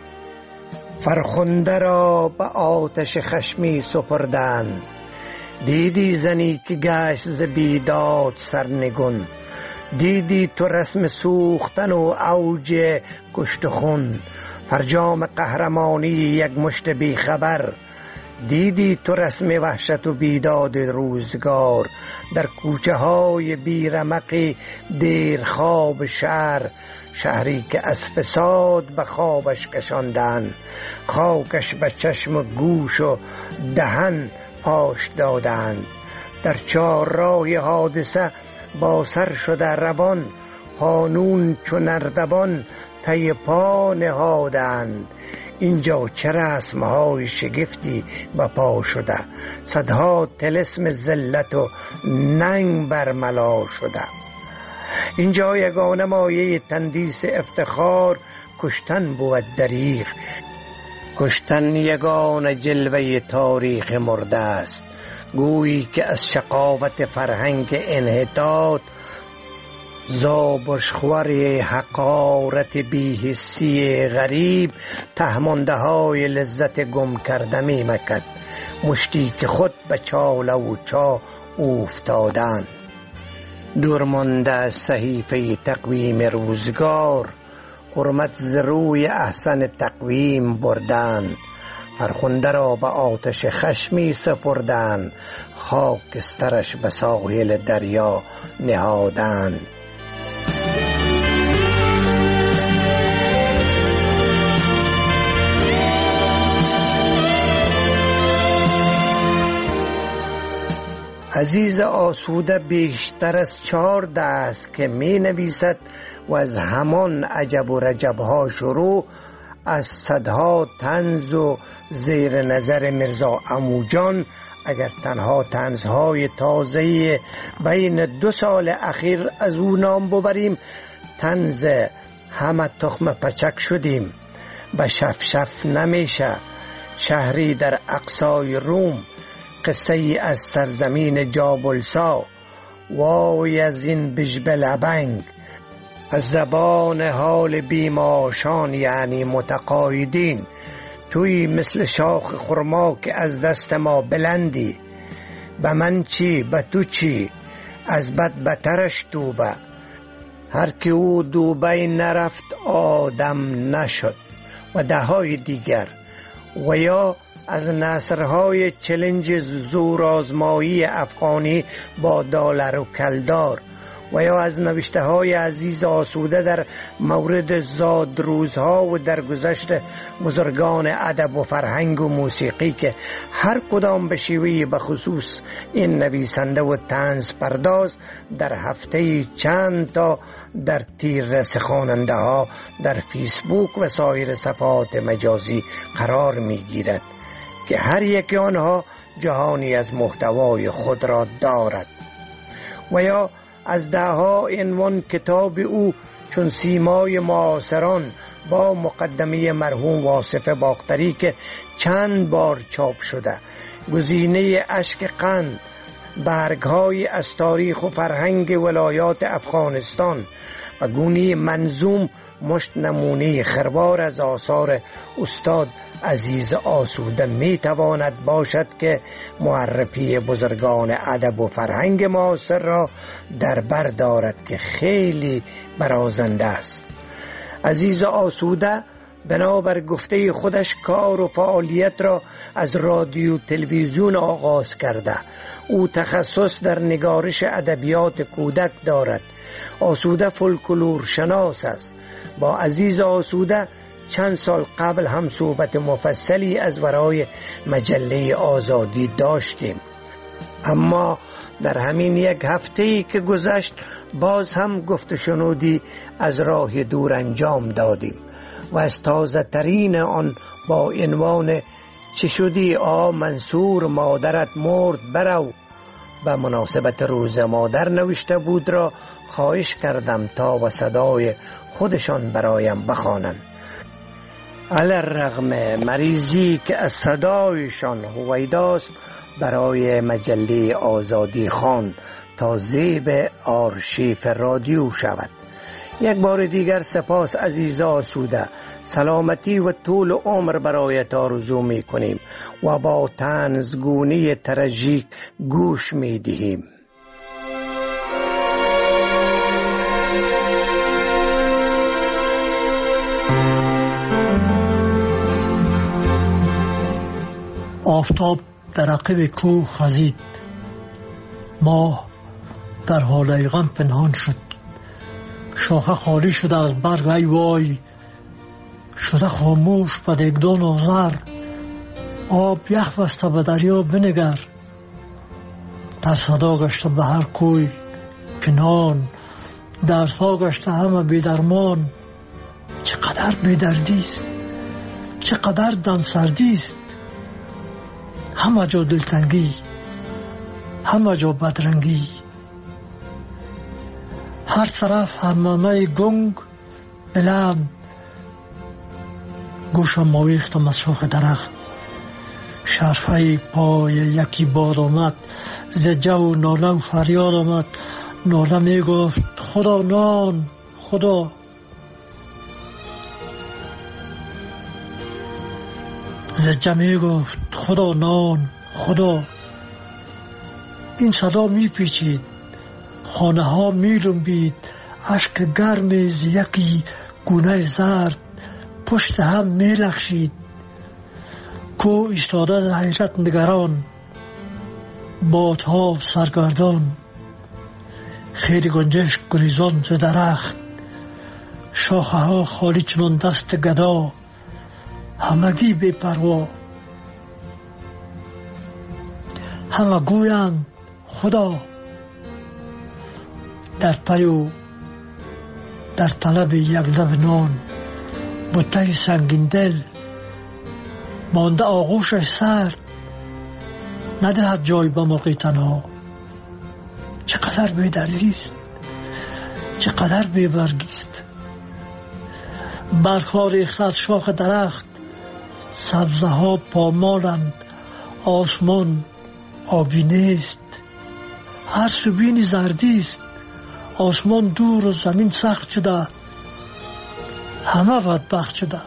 فرخنده را به آتش خشمی سپردند، دیدی زنی که گشت ز بیداد سرنگون، دیدی تو رسم سوختن و اوج کشت خون، فرجام قهرمانی یک مشت بی خبر، دیدی تو رسم وحشت و بیداد روزگار در کوچه های بیرمق دیر خواب شهر، شهری که از فساد به خوابش کشاندن، خاکش به چشم و گوش و دهن پاش دادند. در چهارراه حادثه با سر شده روان، قانون چو نردبان طی پا نهادند. اینجا چه رسمهای شگفتی به پا شده، صدها طلسم ذلت و ننگ برملا شده. اینجا یگانه مایه تندیس افتخار کشتن بود دریغ، کشتن یگانه جلوه تاریخ مرده است. گویی که از شقاوت فرهنگ انحطاط زابشخوری حقارت بی‌حسی غریب تهمانده های لذت گم کرده می مکد، مشتی که خود به چاله و چا افتادن. دورمانده از صحیفه تقویم روزگار، حرمت ز روی احسن تقویم بردن. فرخنده را به آتش خشمی سپردن، خاکسترش به ساحل دریا نهادن. عزیز آسوده بیشتر از 4 دست که می نویسد و از همان عجب و رجبها شروع، از صدها طنز و زیر نظر مرزا عموجان اگر تنها طنزهای تازه بین 2 سال اخیر از او نام ببریم، طنز همه تخم پچک شدیم، به شف نمیشه، شهری در اقصای روم، قصه ای از سرزمین جابلسا، وای از این بجبلبنگ، از زبان حال بیماشان یعنی متقاعدین، توی مثل شاخ خرما که از دست ما بلندی، به من چی به تو چی، از بد بترش دوبه، هر که او دوبه نرفت آدم نشد و دههای دیگر. و یا از نصرهای چلنج زورآزمایی افغانی با دلار و کلدار، و یا از نوشته های عزیز آسوده در مورد زادروزها و درگذشت بزرگان ادب و فرهنگ و موسیقی که هر کدام به شیوهی به خصوص این نویسنده و طنز پرداز در هفته چند تا در تیررس خواننده ها در فیسبوک و سایر صفحات مجازی قرار می گیرد که هر یک آنها جهانی از محتوای خود را دارد. و یا از دهها عنوان کتاب او چون سیمای معاصران با مقدمه مرحوم واصف باختری که چند بار چاپ شده، گزینه اشک قند، برگ‌های از تاریخ و فرهنگ ولایات افغانستان و گونی منظوم مشت نمونه خروار از آثار استاد عزیز آسوده می تواند باشد که معرفی بزرگان ادب و فرهنگ معاصر را در بر دارد که خیلی برازنده است. عزیز آسوده بنابر گفته خودش کار و فعالیت را از رادیو تلویزیون آغاز کرده. او تخصص در نگارش ادبیات کودک دارد. آسوده فولکلور شناس است. با عزیز آسوده چند سال قبل هم صحبت مفصلی از ورای مجله آزادی داشتیم، اما در همین یک هفته‌ای که گذشت باز هم گفت شنودی از راه دور انجام دادیم و از تازه ترین آن با عنوان چه شدی منصور مادرت مرد برو به مناسبت روز مادر نوشته بود را خواهش کردم تا و صدای خودشان برایم بخوانند. علی الرغم مریضی که از صدایشان هویداست برای مجله آزادی خوان تا زیب آرشیف رادیو شود. یک بار دیگر سپاس عزیز آسوده، سلامتی و طول عمر برایت آرزو می کنیم و با طنزگونی تراژیک گوش می دهیم. آفتاب در عقب کوه خزید، ماه در حال غم پنهان شد، شاخه خالی شده از برگ، ای وای شده خاموش به دگدان آذر. آب یخ بسته به دریا بنگر، در صدا گشته به هر کوی پنهان، درسا گشته همه بیدرمان. چقدر بیدردیست، چقدر دم سردیست، همه جا دلتنگی، همه جا بدرنگی، هر طرف همامه گنگ بلند. گوشم ماویختم از شاخ درخت، شرفه پای یکی باد آمد، زجه و ناله و فریاد آمد. ناله می گفت خدا نان، خدا. زجه می گفت خدا نان، خدا. این صدا می پیچید، خانه ها می لنبید، اشک گرم ز یکی گونه زرد پشت هم می لغزید. کو ایستاده ز حیرت نگران، بادها سرگردان، خیلی گنجش گریزان ز درخت، شاخه ها خالی چنان دست گدا، همگی بی پروا. همه گویند خدا، در پی و در طلب یک لب نان. بوته سنگین دل مانده آغوشش سرد، ندهد جای به مرغی تنها. چقدر بی‌دردیست، چقدر بی‌برگیست. برگ‌ها ریخته از شاخ درخت، سبزه ها پامالند، آسمان آبی نیست، هر سوبینی زردیست. آسمان دور و زمین سخت شده، همه بدبخت شده.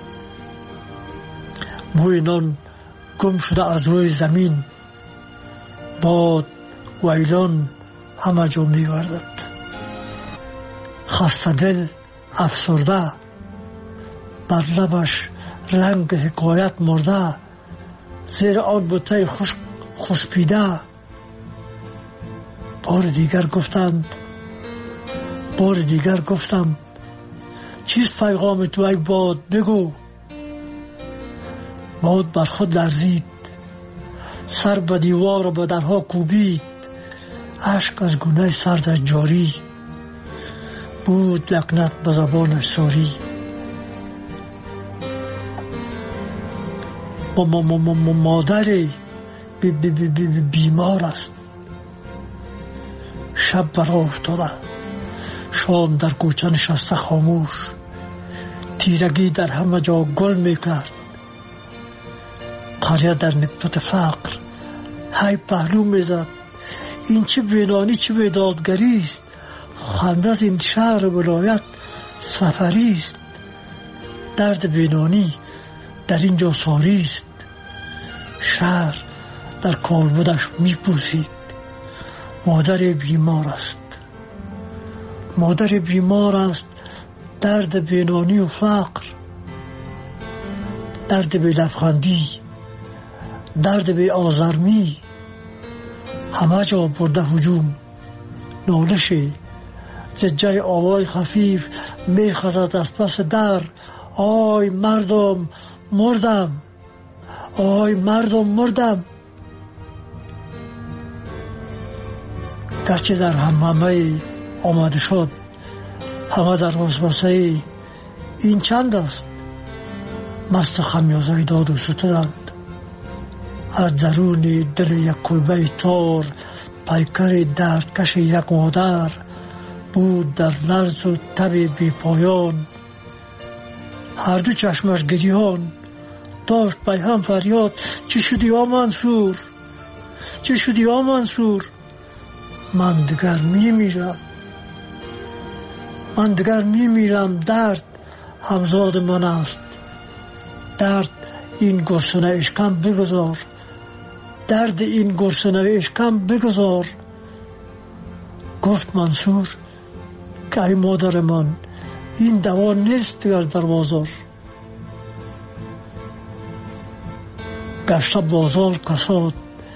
بوی نان گم شده از روی زمین، باد ویلان همه جا می گردد. خسته دل افسرده، بر لبش رنگ حکایت مرده، زیر آن بوته خشک خسبیده. بار دیگر گفتند بار دیگر گفتم چیست پیغام تو ای باد بگو. باد بر خود لرزید، سر به دیوار و به درها کوبید، اشک از گونه سردش جاری بود، لکنت به زبانش ساری. مادری بیمار است، شب برا افتاده، شام در کوچه نشسته خاموش، تیرگی در همه جا گل میکرد، قریه در نکبت فقر های پهلو میزد. این چه ویرانی چه بیدادگری است، خنده از این شهر ولایت سفری است، درد ویرانی در اینجا ساری است. شهر در کالبدش میپوسید، مادر بیمار است، مادر بیمار است، درد بینانی و فقر، درد بی لبخندی، درد بی آزرمی، همه جا برده هجوم. نالشی زجه آوای خفیف میخزد از پس در، آی مردم مردم، آی مردم مردم. گرچه در همه آمده شد، همه در وسوسه این چند است، مست خمیازه داد و ستودند. از درون دل یک کلبه تار، پیکر دردکش یک مادر بود در لرز و تب بی پایان. هر دو چشمش گریان داشت بی هم فریاد، چی شدی یا منصور، چی شدی یا منصور. من دیگر میمیرم، من دیگر میمیرم، درد همزاد من است، درد این گرسنه اشکم بگذار، درد این گرسنه اشکم بگذار. گفت منصور که ای مادر من، این دوا نیست دیگر در بازار. گشته بازار کساد،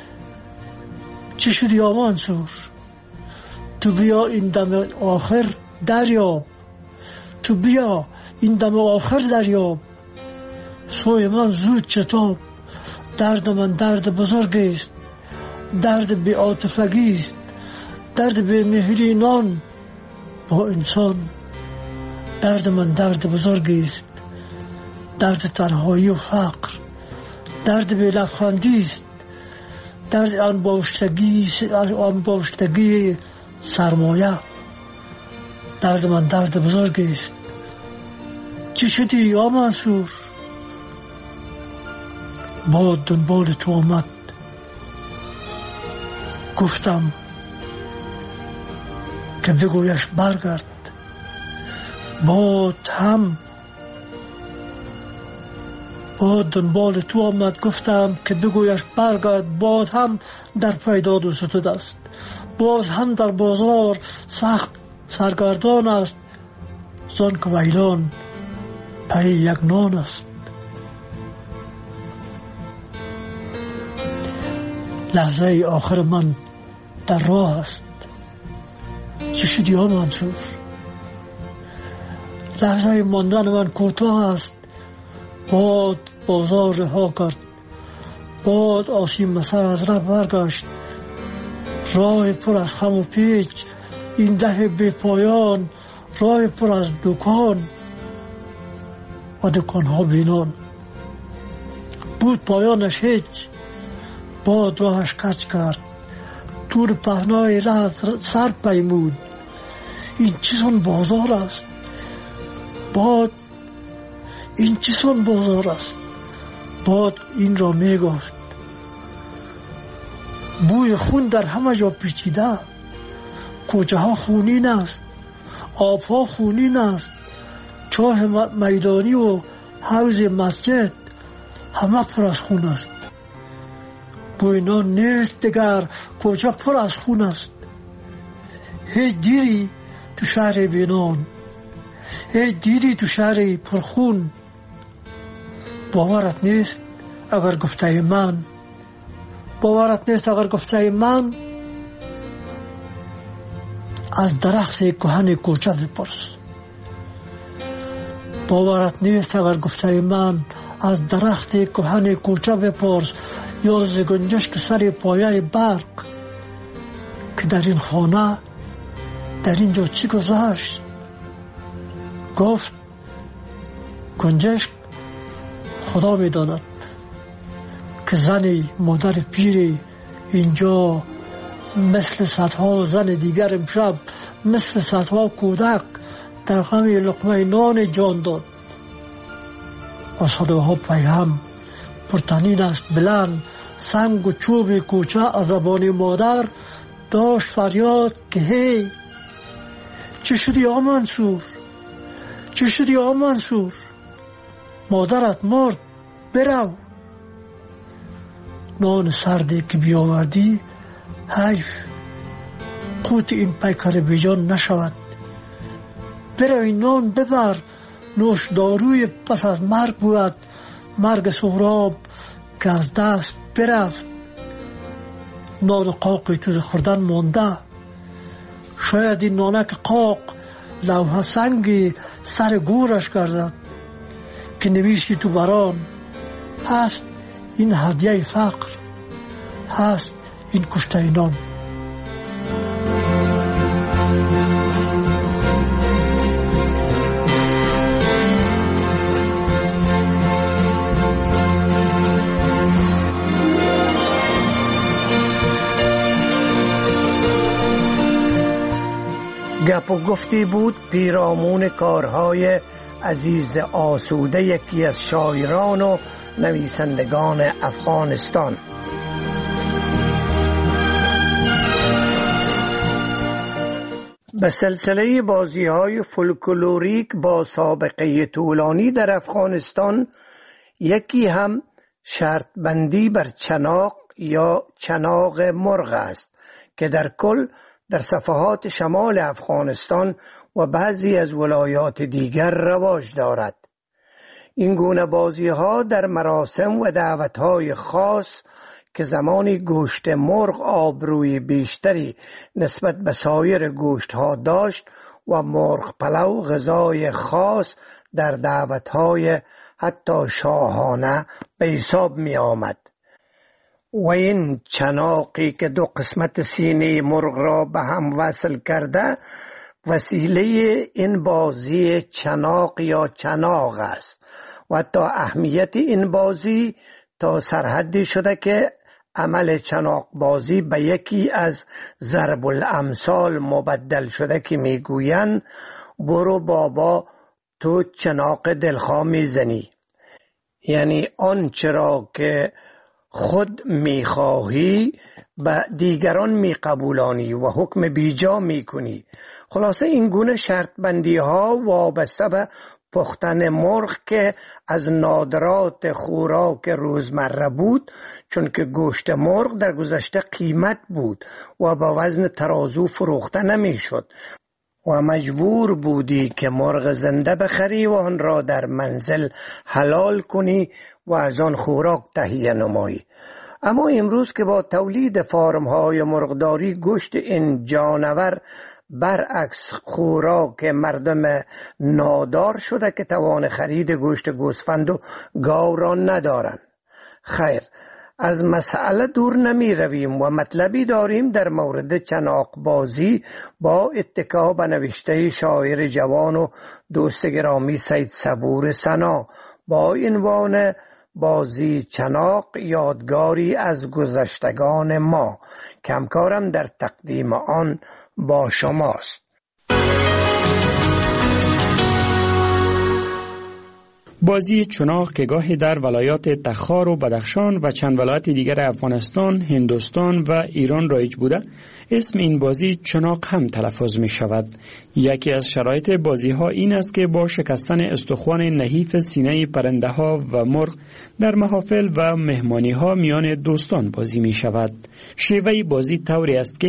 چی شدی یا منصور، تو بیا این دم آخر دریاب، تو بیا این دم آخر دریاب. سوی من زود چتاب، درد من درد بزرگ است، درد بی عاطفگی است، درد بی مهری نان با انسان. درد من درد بزرگ است، درد تنهایی و فقر، درد بی لبخندی است، درد انباشتگی سرمایه. درد من درد بزرگ است. چی شدی یا منصور؟ باد دنبال تو آمد، گفتم که بگویش برگرد. باد دنبال تو آمد، گفتم که بگویش برگرد. باد هم در پیداد و ستود است، باد هم در بازار سخت سرگردان است، زان که ویلان پی یک نان است. لحظه آخر من در راه است، چی شدی ها منصور؟ لحظه ماندن من کوتاه است. باد بازار رها کرد، باد آسیم سر از ره برگشت، راه پر از خم و پیچ، این ده بی پایان، راه پر از دکان و دکانها بینان. بود پایانش هیچ، باد راهش کج کرد، دور پهنای ره سر پیمود. این چیزان بازار است، باد این چیزان بازار است. باد این را می گفت. بوی خون در همه جا پیچیده، کوچه ها خونین است، آب ها خونین است، چاه میدانی و حوض مسجد همه پر از خون است. بوی نان نیست دیگر، کوچه پر از خون است. هیچ دیری تو شهر بینان، هیچ دیری تو شهر پرخون. باورت نیست اگر گفته من، باورت نیست اگر گفته من. از درخت کهن کوچه بپرس. باورت نیست اگر گفته من از درخت کهن کوچه بپرس یا ز گنجشک سر پایه برق که در این خانه در اینجا چی گذشت. گفت گنجشک خدا میداند که زن مادر پیری اینجا مثل صدها زن دیگر امشب مثل صدها کودک در غم لقمه نان جان داد. و صداها پیهم پرتنین است بلند سنگ و چوب کوچه از زبان مادر داشت فریاد که هی چه شدی آ منصور، چه شدی آ منصور، مادرت مرد، برو. نان سردی که بیاوردی حیف قوت این پیکر بیجان نشود. برو این نان ببر، نوش داروی پس از مرگ بود، مرگ سهراب که از دست برفت. نان قاقی تو خوردن مانده، شاید این نانک قاق لوح سنگی سر گورش گردد که نویسی تو بران هست این هدیه فقر، هست این کشته نان. گپ و گفتی بود پیرامون کارهای عزیز آسوده، یکی از شاعران و نویسندگان افغانستان. به سلسله بازی‌های فولکلوریک با سابقه طولانی در افغانستان یکی هم شرط بندی بر چناق یا چناق مرغ است که در کل در صفحات شمال افغانستان و بعضی از ولایات دیگر رواج دارد. این گونه بازی‌ها در مراسم و دعوت‌های خاص که زمانی گوشت مرغ آبروی بیشتری نسبت به سایر گوشت‌ها داشت و مرغ پلو غذای خاص در دعوت‌های حتی شاهانه به حساب می آمد. و این چناقی که دو قسمت سینه مرغ را به هم وصل کرده وسیله این بازی چناق یا چناق است و حتی اهمیت این بازی تا سرحدی شده که عمل چناق بازی به یکی از ضرب الامثال مبدل شده که میگویند برو بابا تو چناق دلخواه میزنی، یعنی آنچه را که خود میخواهی به دیگران میقبولانی و حکم بیجا میکنی. خلاصه این گونه شرط بندی ها وابسته به پختن مرغ که از نادرات خوراک روزمره بود، چون که گوشت مرغ در گذشته قیمت بود و با وزن ترازو فروخته نمیشد و مجبور بودی که مرغ زنده بخری و آن را در منزل حلال کنی و از آن خوراک تهیه نمایی. اما امروز که با تولید فارم‌های مرغداری گوشت این جانور برعکس خوراک مردم نادار شده که توان خرید گوشت گوسفند و گاو را ندارند. خیر، از مسئله دور نمی رویم و مطلبی داریم در مورد چناق بازی با اتکا به نوشته شاعر جوان و دوست گرامی سید صبور ثنا با عنوان بازی چناق یادگاری از گذشتگان ما. کمکارم در تقدیم آن با شماست. بازی چناق که گاهی در ولایات تخار و بدخشان و چند ولایت دیگر افغانستان، هندوستان و ایران رایج بوده، اسم این بازی چناق هم تلفظ می شود. یکی از شرایط بازی ها این است که با شکستن استخوان نحیف سینه پرنده ها و مرغ در محافل و مهمانی ها میان دوستان بازی می شود. شیوه بازی طوری است که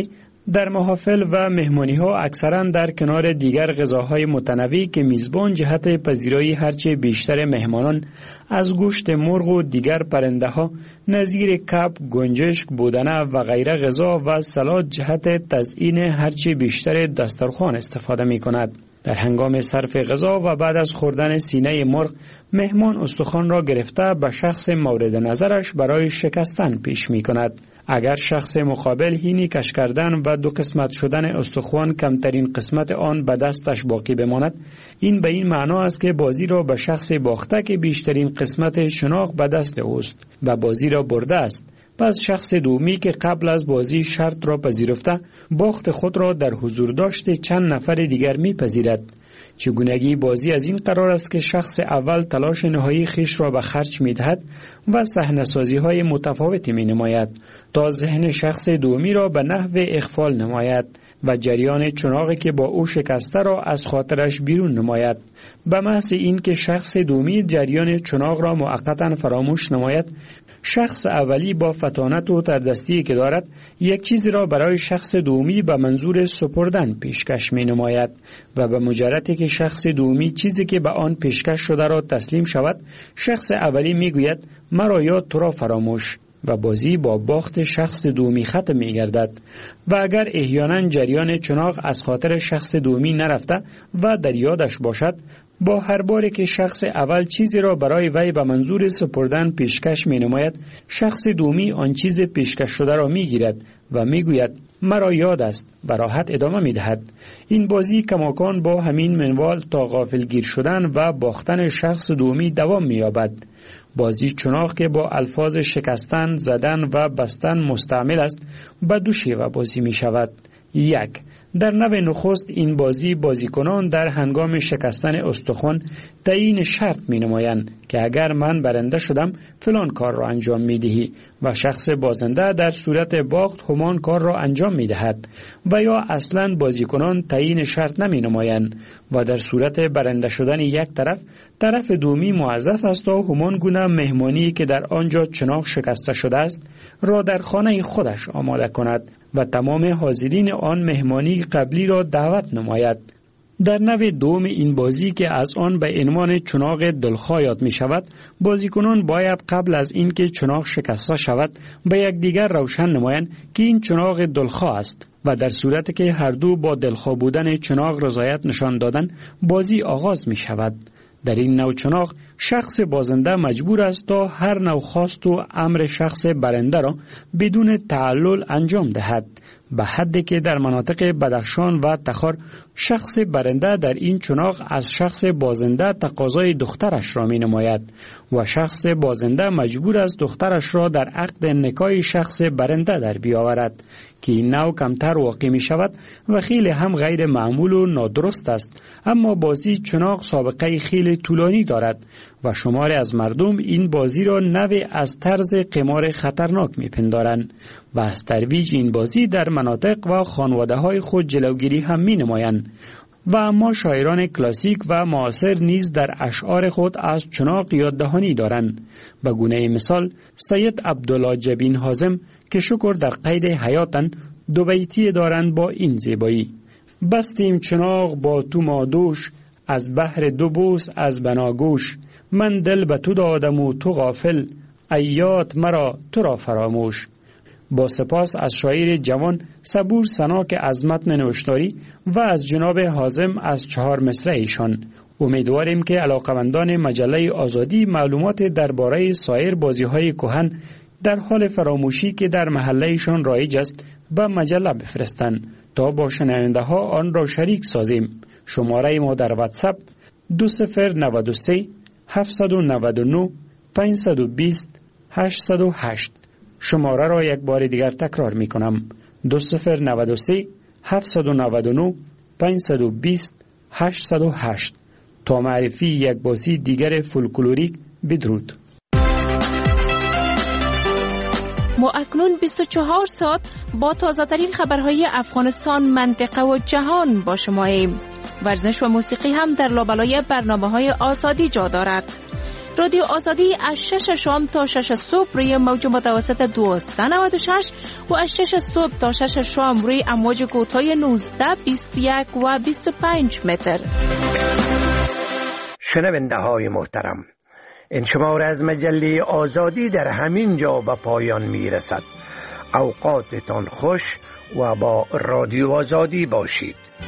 در محافل و مهمانی ها اکثرا در کنار دیگر غذاهای متنوعی که میزبان جهت پذیرایی هرچه بیشتر مهمانان از گوشت مرغ و دیگر پرنده ها نظیر کب، گنجشک، بودنه و غیره غذا و سالاد جهت تزیین هرچه بیشتر دسترخوان استفاده می کند. در هنگام صرف غذا و بعد از خوردن سینه مرغ، مهمان استخوان را گرفته به شخص مورد نظرش برای شکستن پیش می کند. اگر شخص مقابل هینی کش کردن و دو قسمت شدن استخوان کمترین قسمت آن به دستش باقی بماند، این به این معنا است که بازی را به شخص باخته که بیشترین قسمت شناق به دست اوست و بازی را برده است. پس شخص دومی که قبل از بازی شرط را پذیرفته، باخت خود را در حضور داشت چند نفر دیگر میپذیرد. چگونگی بازی از این قرار است که شخص اول تلاش نهایی خیش را به خرج می‌دهد و صحنه‌سازی‌های متفاوتی می‌نماید تا ذهن شخص دومی را به نحو اغفال نماید و جریان چناقی که با او شکسته را از خاطرش بیرون نماید. به محض این که شخص دومی جریان چناق را موقتا فراموش نماید، شخص اولی با فطانت و تردستی که دارد یک چیزی را برای شخص دومی به منظور سپردن پیشکش می نماید و به مجردی که شخص دومی چیزی که به آن پیشکش شده را تسلیم شود، شخص اولی می گوید مرا یا تو را فراموش و بازی با باخت شخص دومی ختم می گردد. و اگر احیانا جریان چناق از خاطر شخص دومی نرفته و در یادش باشد، با هر باری که شخص اول چیزی را برای وی به منظور سپردن پیشکش می نماید، شخص دومی آن چیز پیشکش شده را می گیرد و می گوید مرا یاد است و راحت ادامه می دهد. این بازی کماکان با همین منوال تا غافلگیر شدن و باختن شخص دومی دوام می یابد. بازی چناق که با الفاظ شکستن، زدن و بستن مستعمل است، به دو شیوه بازی می شود. یک، در نوع نخست این بازی بازیکنان در هنگام شکستن استخوان تعیین شرط می نمایند که اگر من برنده شدم فلان کار را انجام می دهی و شخص بازنده در صورت باخت همان کار را انجام می دهد، و یا اصلا بازیکنان تعیین شرط نمی نمایند و در صورت برنده شدن یک طرف دومی موظف است تا همان گونه مهمانی که در آنجا چناق شکسته شده است را در خانه خودش آماده کند و تمام حاضرین آن مهمانی قبلی را دعوت نماید. در نوع دوم این بازی که از آن به عنوان چناق دلخواه یاد می شود، بازیکنان باید قبل از اینکه چناق شکسته شود به یکدیگر روشن نمایند که این چناق دلخواه است و در صورتی که هر دو با دلخواه بودن چناق رضایت نشان دادن، بازی آغاز می شود. در این نوع چناق شخص بازنده مجبور است تا هر نوع خواست و امر شخص برنده را بدون تعلل انجام دهد، به حدی که در مناطق بدخشان و تخار شخص برنده در این چناق از شخص بازنده تقاضای دخترش را می نماید و شخص بازنده مجبور است دخترش را در عقد نکاح شخص برنده در بیاورد که این نوع کمتر واقع می شود و خیلی هم غیر معمول و نادرست است. اما بازی چناق سابقه خیلی طولانی دارد و شماری از مردم این بازی را نوع از طرز قمار خطرناک می پندارند و از ترویج این بازی در مناطق و خانواده های خود جلوگیری هم می نمایند. و اما شاعران کلاسیک و معاصر نیز در اشعار خود از چناق یاددهانی دارند. به گونه مثال سید عبدالله جبین حازم که شکر در قید حیاتن دو بیتی دارند با این زیبایی: بستیم چناق با تو مادوش، از بحر دو بوس از بناگوش، من دل به تو دادم و تو غافل، ایات مرا تو را فراموش. با سپاس از شاعر جوان صبور سناک از متن نوشتاری و از جناب حازم از 4 مصرع ایشان. امیدواریم که علاقمندان مجله آزادی معلومات درباره سایر بازی‌های کهن در حال فراموشی که در محله ایشان رایج است به مجله بفرستند تا با شنونده ها آن را شریک سازیم. شماره ما در واتساپ 2093 799 520 808. شماره را یک بار دیگر تکرار می کنم: 2093 799 520 808. تا معرفی یک بازی دیگر فولکلوریک، بدرود. ما اکنون 24 ساعت با تازه ترین خبرهای افغانستان، منطقه و جهان با شماییم. ورزش و موسیقی هم در لابلای برنامه‌های آزادی جا دارد. رادیو آزادی از 6 شام تا 6 صبح روی موج متوسط 296 و از 6 صبح تا 6 شام روی امواج کوتاه 19، 21 و 25 متر. شنونده های محترم، این شماره از مجله آزادی در همین جا به پایان می رسد. اوقاتتان خوش و با رادیو آزادی باشید.